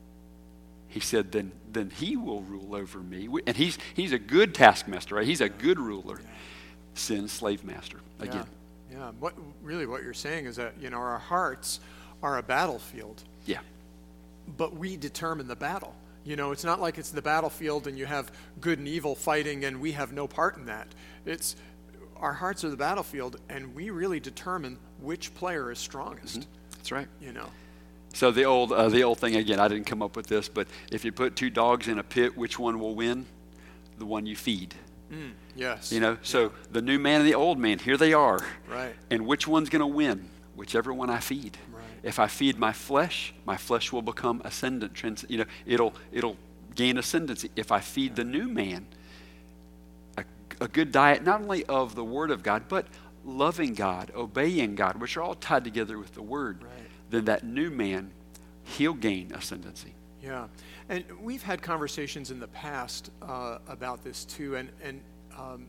He said, then then He will rule over me. And He's He's a good taskmaster, right? He's a good ruler. Sin, slave master. Again. Yeah. Yeah, what really what you're saying is that, you know, our hearts are a battlefield, Yeah. but we determine the battle. You know, it's not like it's the battlefield and you have good and evil fighting and we have no part in that. It's our hearts are the battlefield, and we really determine which player is strongest. Mm-hmm. That's right. You know. So the old uh, the old thing again. I didn't come up with this, but if you put two dogs in a pit, which one will win? The one you feed. Mm, yes. You know, so the new man and the old man, here they are. Right. And which one's going to win? Whichever one I feed. Right. If I feed my flesh, my flesh will become ascendant. Trans, you know, it'll it'll gain ascendancy. If I feed the new man, a, a good diet, not only of the Word of God, but loving God, obeying God, which are all tied together with the Word, Right. then that new man, he'll gain ascendancy. Yeah, and we've had conversations in the past uh, about this too, and and um,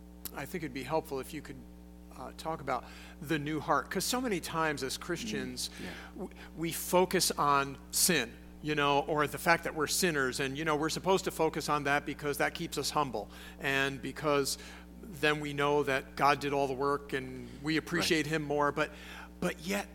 I think it'd be helpful if you could uh, talk about the new heart, because so many times as Christians, Yeah. w- we focus on sin, you know, or the fact that we're sinners, and you know we're supposed to focus on that because that keeps us humble, and because then we know that God did all the work, and we appreciate Him more. But but yet,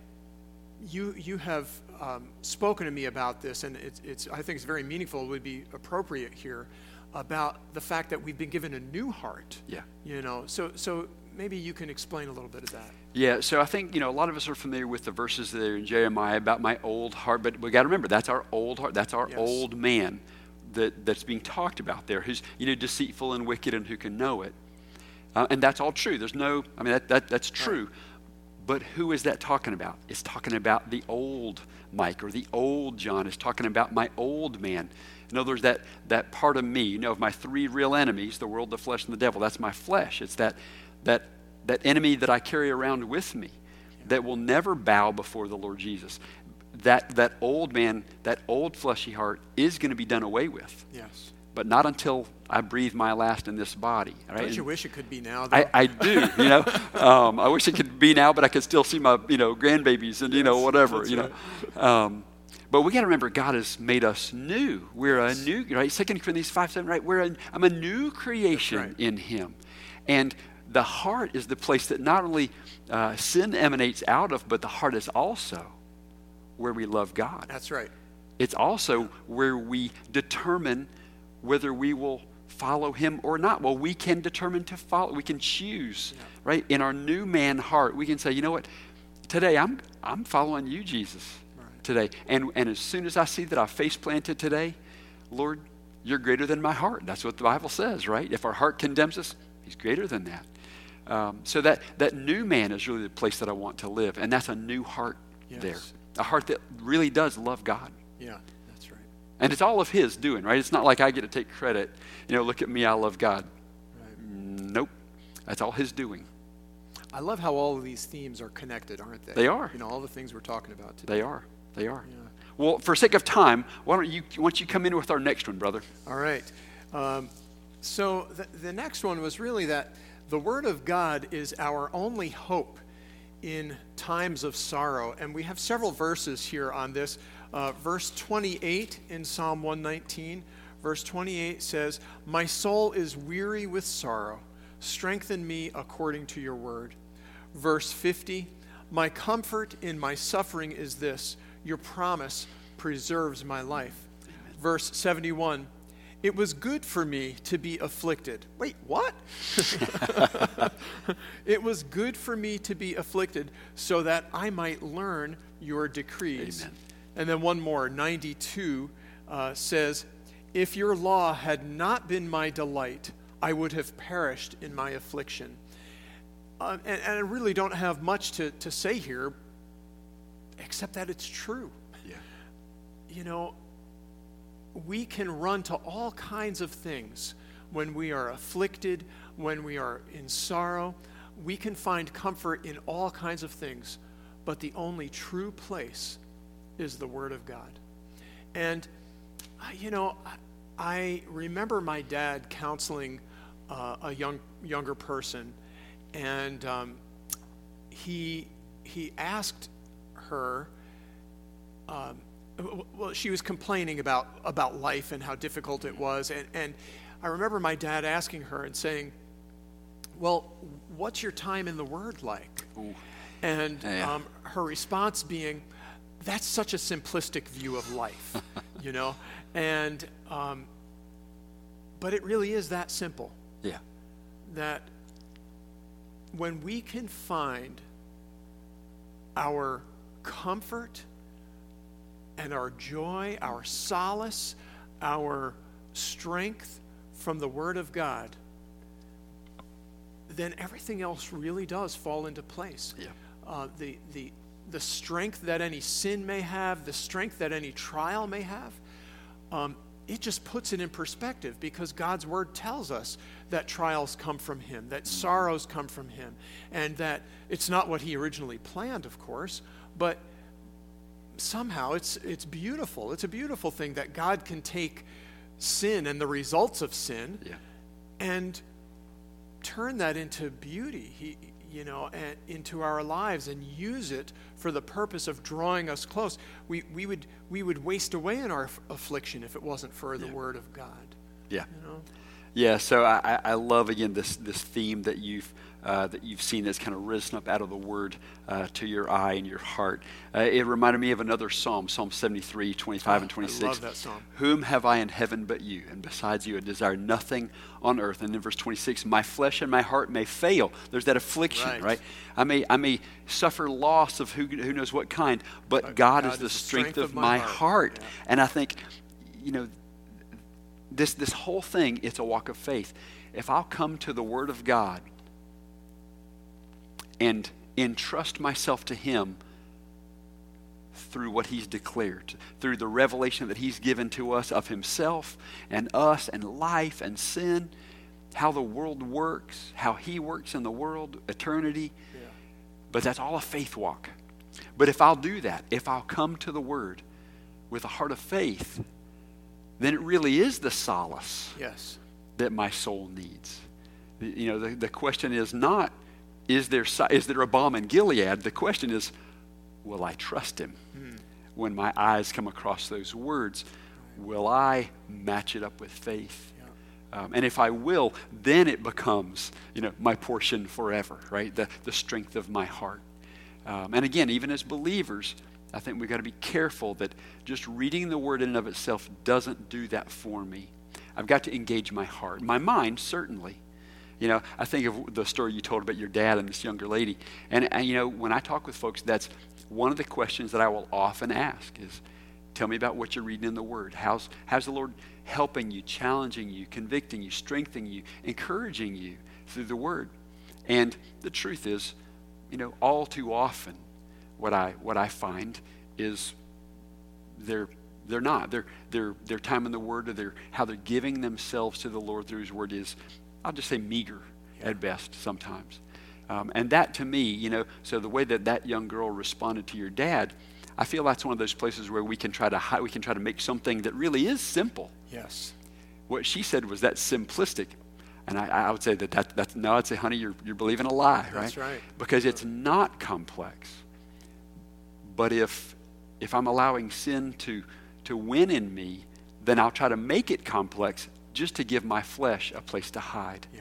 you you have um, spoken to me about this, and it's, it's I think it's very meaningful. It would be appropriate here about the fact that we've been given a new heart. Yeah. You know, so so maybe you can explain a little bit of that. Yeah, so I think, you know, a lot of us are familiar with the verses there in Jeremiah about my old heart, but we got to remember, that's our old heart. That's our Yes. old man that, that's being talked about there, who's, you know, deceitful and wicked and who can know it. Uh, and that's all true. There's no, I mean, that, that that's true. Right. But who is that talking about? It's talking about the old Mike, or the old John is talking about my old man. In other words, that, that part of me, you know, of my three real enemies, the world, the flesh, and the devil, that's my flesh. It's that that that enemy that I carry around with me that will never bow before the Lord Jesus. That that old man, that old fleshy heart is going to be done away with. Yes. But not until I breathe my last in this body. Right? Don't And you wish it could be now, though? I, I do, you know. Um, I wish it could be now, but I could still see my, you know, grandbabies and, you know, whatever, That's you right. know. Um, but we got to remember, God has made us new. We're a new, right? Second Corinthians five seven, right? We're a, I'm a new creation right. in Him. And the heart is the place that not only uh, sin emanates out of, but the heart is also where we love God. That's right. It's also where we determine whether we will follow Him or not. Well, we can determine to follow. We can choose, Yeah. right? In our new man heart, we can say, you know what? Today, I'm I'm following you, Jesus, Right. today. And, and as soon as I see that I face planted today, Lord, you're greater than my heart. That's what the Bible says, right? If our heart condemns us, He's greater than that. Um, so that, that new man is really the place that I want to live. And that's a new heart Yes. there. A heart that really does love God. Yeah, that's right. And it's all of His doing, right? It's not like I get to take credit. You know, look at me, I love God. Right. Nope. That's all His doing. I love how all of these themes are connected, aren't they? They are. You know, all the things we're talking about today. They are. They are. Yeah. Well, for sake of time, why don't you, why don't you come in with our next one, brother? All right. Um, so the, the next one was really that the Word of God is our only hope in times of sorrow. And we have several verses here on this. Uh, verse twenty-eight in Psalm one nineteen. Verse twenty-eight says, "My soul is weary with sorrow, Strengthen me according to your word. Verse fifty, my comfort in my suffering is this, your promise preserves my life. Amen. Verse seventy-one, it was good for me to be afflicted. Wait, what? It was good for me to be afflicted so that I might learn your decrees. Amen. And then one more, ninety-two uh, says, if your law had not been my delight, I would have perished in my affliction. Uh, and, and I really don't have much to, to say here, except that it's true. Yeah. You know, we can run to all kinds of things when we are afflicted, when we are in sorrow. We can find comfort in all kinds of things, but the only true place is the Word of God. And, uh, you know, I remember my dad counseling uh, a young younger person, and um, he he asked her. Um, well, she was complaining about about life and how difficult it was, and and I remember my dad asking her and saying, "Well, what's your time in the Word like?" Ooh. And yeah. um, her response being, "That's such a simplistic view of life," you know, and um, but it really is that simple. Yeah. That when we can find our comfort and our joy, our solace, our strength from the Word of God, then everything else really does fall into place. Yeah. Uh, the the the strength that any sin may have, the strength that any trial may have, um, it just puts it in perspective, because God's Word tells us that trials come from Him, that sorrows come from Him, and that it's not what He originally planned, of course, but somehow it's it's beautiful. It's a beautiful thing that God can take sin and the results of sin yeah. and turn that into beauty, he, you know, and into our lives, and use it for the purpose of drawing us close. We we would we would waste away in our f- affliction if it wasn't for the yeah. Word of God. Yeah. You know? Yeah. So I, I love again this this theme that you've uh, that you've seen that's kind of risen up out of the Word uh, to your eye and your heart. Uh, it reminded me of another psalm, Psalm seventy-three, twenty-five oh, and twenty-six. I love that psalm. Whom have I in heaven but you? And besides you, I desire nothing on earth. And then verse twenty-six, my flesh and my heart may fail. There's that affliction, right? right? I may I may suffer loss of who who knows what kind, but, but God, God is the strength, strength of, of my heart. heart. Yeah. And I think, you know, this this whole thing, it's a walk of faith. If I'll come to the Word of God and entrust myself to Him through what He's declared, through the revelation that He's given to us of Himself and us and life and sin, how the world works, how He works in the world, eternity. Yeah. But that's all a faith walk. But if I'll do that, if I'll come to the Word with a heart of faith, then it really is the solace yes. that my soul needs. You know, the, the question is not, is there is there a balm in Gilead? The question is, will I trust Him? Hmm. When my eyes come across those words, will I match it up with faith? Yeah. Um, and if I will, then it becomes, you know, my portion forever, right? The, the strength of my heart. Um, and again, even as believers, I think we've got to be careful that just reading the Word in and of itself doesn't do that for me. I've got to engage my heart. My mind, certainly. You know, I think of the story you told about your dad and this younger lady. And, and, you know, when I talk with folks, that's one of the questions that I will often ask is, tell me about what you're reading in the Word. How's, how's the Lord helping you, challenging you, convicting you, strengthening you, encouraging you through the Word? And the truth is, you know, all too often, what I what I find is they're they're not. Their their their time in the Word, or their how they're giving themselves to the Lord through His Word is, I'll just say, meager yeah. at best sometimes. Um, and that to me, you know, so the way that that young girl responded to your dad, I feel that's one of those places where we can try to we can try to make something that really is simple. Yes. What she said was that simplistic. And I, I would say that, that that's, no, I'd say, honey, you're you're believing a lie, right? That's right. Because it's not complex. But if if I'm allowing sin to to win in me, then I'll try to make it complex just to give my flesh a place to hide. Yeah.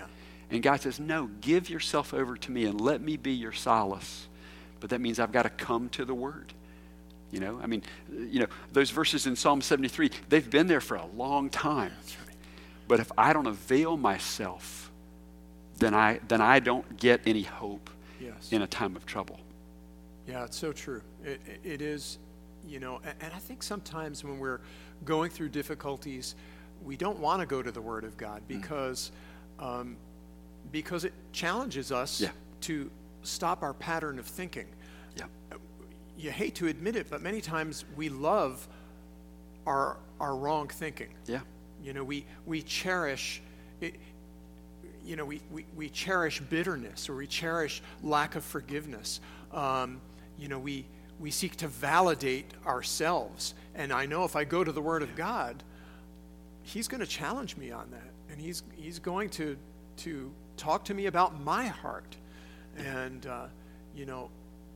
And God says, no, give yourself over to me and let me be your solace. But that means I've got to come to the Word. You know, I mean, you know, those verses in Psalm seventy-three, they've been there for a long time. But if I don't avail myself, then I then I don't get any hope Yes. in a time of trouble. Yeah, it's so true. It, it, it is, you know, and, and I think sometimes when we're going through difficulties, we don't want to go to the Word of God because, mm. um, because it challenges us yeah. to stop our pattern of thinking. Yeah. You hate to admit it, but many times we love our our wrong thinking. Yeah. You know, we we cherish it, you know, we, we, we cherish bitterness, or we cherish lack of forgiveness. Um, you know, we we seek to validate ourselves. And I know if I go to the Word of God, He's going to challenge me on that, and He's He's going to to talk to me about my heart, and uh, you know.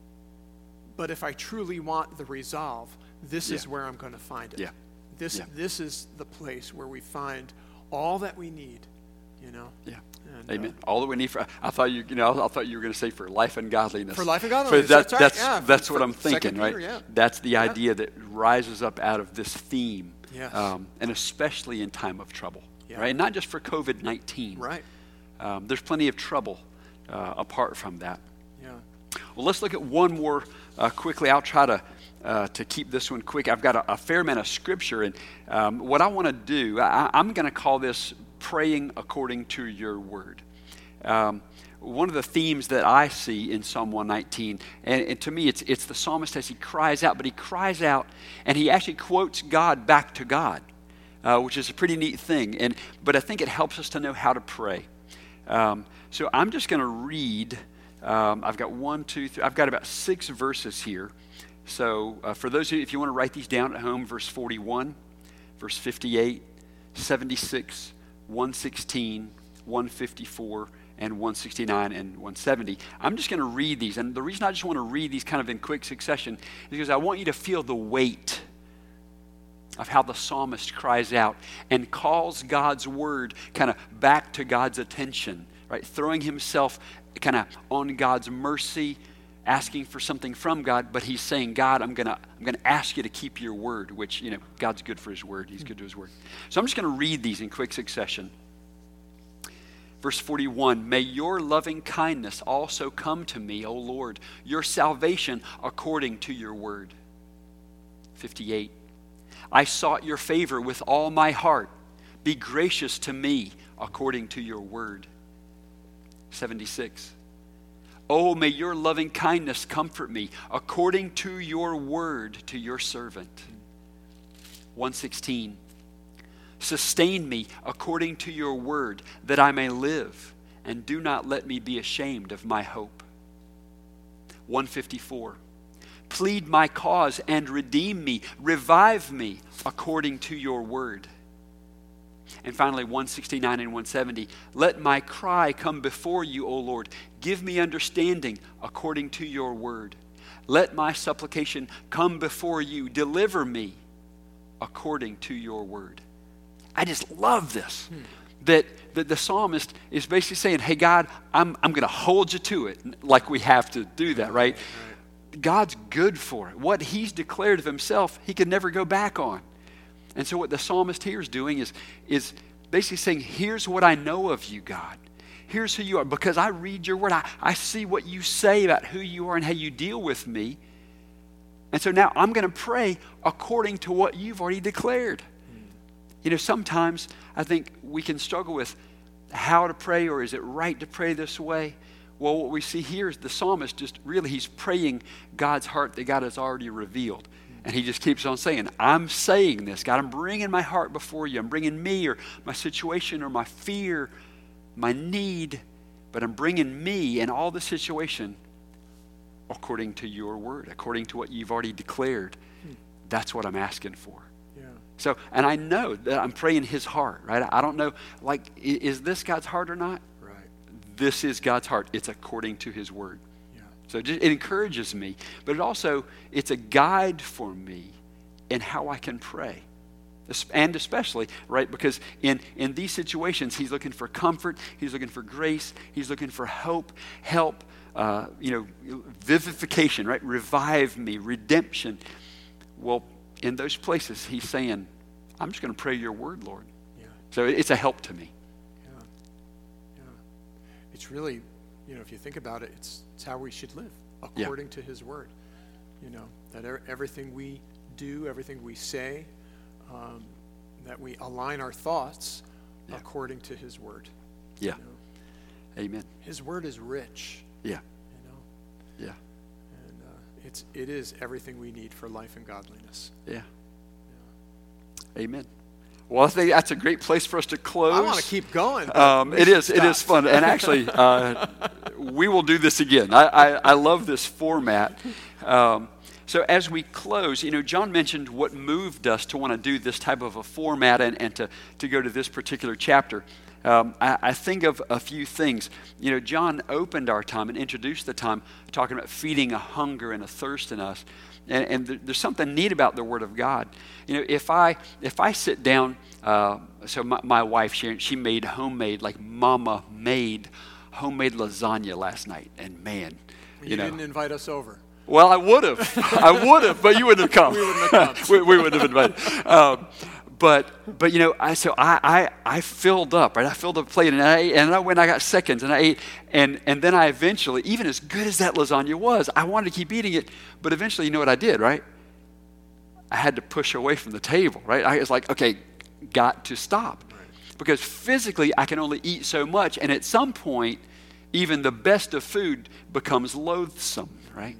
But if I truly want the resolve, this yeah. is where I'm going to find it. Yeah. This yeah. this is the place where we find all that we need, you know. Yeah. And, Amen. Uh, all that we need for I thought you you know I thought you were going to say for life and godliness. For life and godliness. That, that's right. that's yeah. that's for, what for I'm thinking, Peter, right? Yeah. That's the yeah. idea that rises up out of this theme. Yes. Um, and especially in time of trouble. Yeah. Right? Not just for COVID nineteen. Right. Um, there's plenty of trouble uh, apart from that. Yeah. Well, let's look at one more uh, quickly. I'll try to uh, to keep this one quick. I've got a, a fair amount of scripture, and um, what I want to do, I, I'm going to call this praying according to your word. Um, one of the themes that I see in Psalm one nineteen, and, and to me it's it's the psalmist as he cries out, but he cries out and he actually quotes God back to God, uh, which is a pretty neat thing. And but I think it helps us to know how to pray. Um, so I'm just going to read. Um, I've got one, two, three. I've got about six verses here. So uh, for those of you, if you want to write these down at home, verse forty-one, verse fifty-eight, seventy-six, one sixteen, one fifty-four, and one sixty-nine and one seventy. I'm just going to read these. And the reason I just want to read these kind of in quick succession is because I want you to feel the weight of how the psalmist cries out and calls God's word kind of back to God's attention, right? Throwing himself kind of on God's mercy, asking for something from God, but he's saying, God, I'm gonna I'm gonna ask you to keep your word, which, you know, God's good for his word. He's good to his word. So I'm just gonna read these in quick succession. Verse forty-one, may your loving kindness also come to me, O Lord, your salvation according to your word. fifty-eight, I sought your favor with all my heart. Be gracious to me according to your word. seventy-six, oh, may your loving kindness comfort me according to your word to your servant. one sixteen, sustain me according to your word that I may live, and do not let me be ashamed of my hope. one fifty-four, plead my cause and redeem me, revive me according to your word. And finally, one sixty-nine and one seventy, let my cry come before you, O Lord. Give me understanding according to your word. Let my supplication come before you. Deliver me according to your word. I just love this. Hmm. That, that the psalmist is basically saying, hey, God, I'm, I'm going to hold you to it, like we have to do that, right? right? God's good for it. What he's declared of himself, he could never go back on. And so what the psalmist here is doing is, is basically saying, here's what I know of you, God. Here's who you are. Because I read your word. I, I see what you say about who you are and how you deal with me. And so now I'm going to pray according to what you've already declared. Mm. You know, sometimes I think we can struggle with how to pray, or is it right to pray this way? Well, what we see here is the psalmist just really, he's praying God's heart that God has already revealed. And he just keeps on saying, I'm saying this. God, I'm bringing my heart before you. I'm bringing me or my situation or my fear, my need. But I'm bringing me and all the situation according to your word, according to what you've already declared. Hmm. That's what I'm asking for. Yeah. So, and I know that I'm praying his heart, right? I don't know, like, is this God's heart or not? Right. This is God's heart. It's according to his word. So it, just, it encourages me, but it also, it's a guide for me in how I can pray. And especially, right, because in, in these situations, he's looking for comfort, he's looking for grace, he's looking for hope, help, uh, you know, vivification, right? Revive me, redemption. Well, in those places, he's saying, I'm just going to pray your word, Lord. Yeah. So it's a help to me. Yeah. Yeah. It's really, you know, if you think about it, it's, it's how we should live, according yeah. to his word. You know, that er- everything we do, everything we say, um, that we align our thoughts yeah. according to his word. Yeah. You know? Amen. His word is rich. Yeah. You know? Yeah. And uh, it's, it is everything we need for life and godliness. Yeah. yeah. Amen. Well, I think that's a great place for us to close. I want to keep going. Um, it is. Stop. It is fun. And actually, uh, we will do this again. I, I, I love this format. Um, so as we close, you know, John mentioned what moved us to want to do this type of a format and, and to, to go to this particular chapter. Um, I, I think of a few things. You know, John opened our time and introduced the time talking about feeding a hunger and a thirst in us. And, and th- there's something neat about the Word of God. You know, if I if I sit down, uh, so my, my wife, she, she made homemade, like mama made homemade lasagna last night. And man, you, you know. didn't invite us over. Well, I would have. I would have, but you wouldn't have come. We wouldn't have come. we, we wouldn't have invited. Um, but, but you know, I so I, I, I filled up, right? I filled up a plate, and I ate, and I went, I got seconds, and I ate, and, and then I eventually, even as good as that lasagna was, I wanted to keep eating it, but eventually, you know what I did, right? I had to push away from the table, right? I was like, okay, got to stop. Right. Because physically, I can only eat so much, and at some point, even the best of food becomes loathsome, right?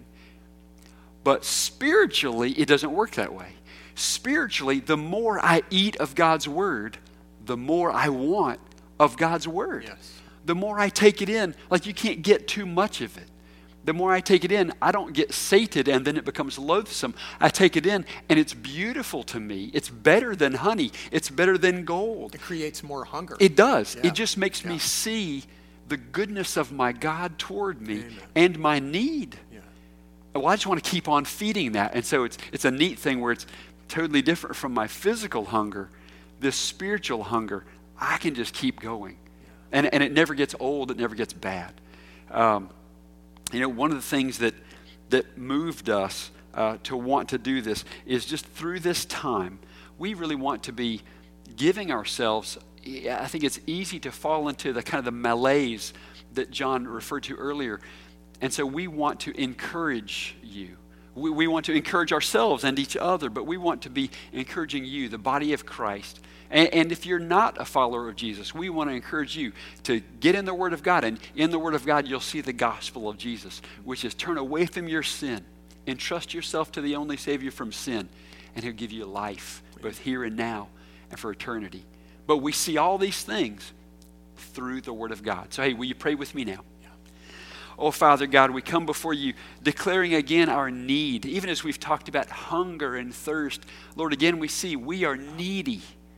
But spiritually, it doesn't work that way. Spiritually, the more I eat of God's word, the more I want of God's word. Yes. The more I take it in, like you can't get too much of it. The more I take it in, I don't get sated and then it becomes loathsome. I take it in and it's beautiful to me. It's better than honey. It's better than gold. It creates more hunger. It does. Yeah. It just makes yeah. me see the goodness of my God toward me Amen. and my need. Yeah. Well, I just want to keep on feeding that. And so it's it's a neat thing where it's totally different from my physical hunger. This spiritual hunger, I can just keep going. Yeah. And, and it never gets old. It never gets bad. Um, you know, one of the things that, that moved us uh, to want to do this is just through this time, we really want to be giving ourselves. I think it's easy to fall into the kind of the malaise that John referred to earlier. And so we want to encourage you. We, we want to encourage ourselves and each other, but we want to be encouraging you, the body of Christ. And, and if you're not a follower of Jesus, we want to encourage you to get in the Word of God. And in the Word of God, you'll see the gospel of Jesus, which is turn away from your sin, entrust yourself to the only Savior from sin, and He'll give you life, both here and now and for eternity. But we see all these things through the Word of God. So hey, will you pray with me now? Oh, Father God, we come before you declaring again our need, even as we've talked about hunger and thirst. Lord, again, we see we are needy.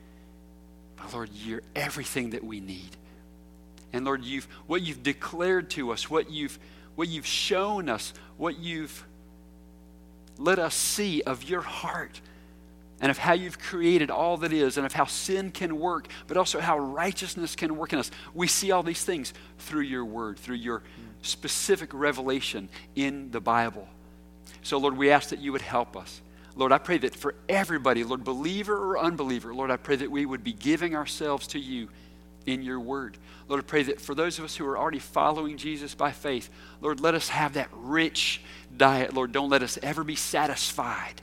But Lord, you're everything that we need. And Lord, you've what you've declared to us, what you've what you've shown us, what you've let us see of your heart and of how you've created all that is and of how sin can work, but also how righteousness can work in us. We see all these things through your word, through your specific revelation in the Bible. So, Lord, we ask that you would help us. Lord, I pray that for everybody, Lord, believer or unbeliever, Lord, I pray that we would be giving ourselves to you in your word. Lord, I pray that for those of us who are already following Jesus by faith, Lord, let us have that rich diet. Lord, don't let us ever be satisfied.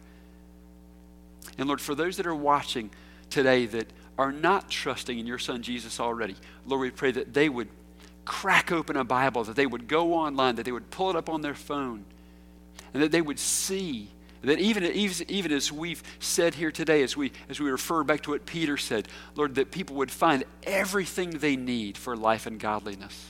And Lord, for those that are watching today that are not trusting in your Son Jesus already, Lord, we pray that they would crack open a Bible, that they would go online, that they would pull it up on their phone, and that they would see that even, even, even as we've said here today, as we, as we refer back to what Peter said, Lord, that people would find everything they need for life and godliness.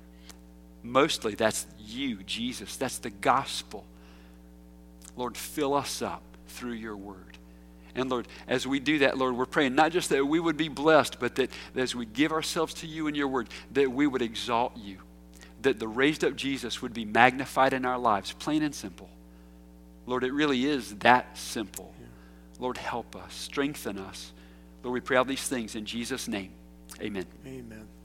Mostly that's you, Jesus. That's the gospel. Lord, fill us up through your word. And Lord, as we do that, Lord, we're praying not just that we would be blessed, but that, that as we give ourselves to you and your word, that we would exalt you, that the raised up Jesus would be magnified in our lives, plain and simple. Lord, it really is that simple. Yeah. Lord, help us, strengthen us, Lord, we pray all these things in Jesus' name. Amen. Amen.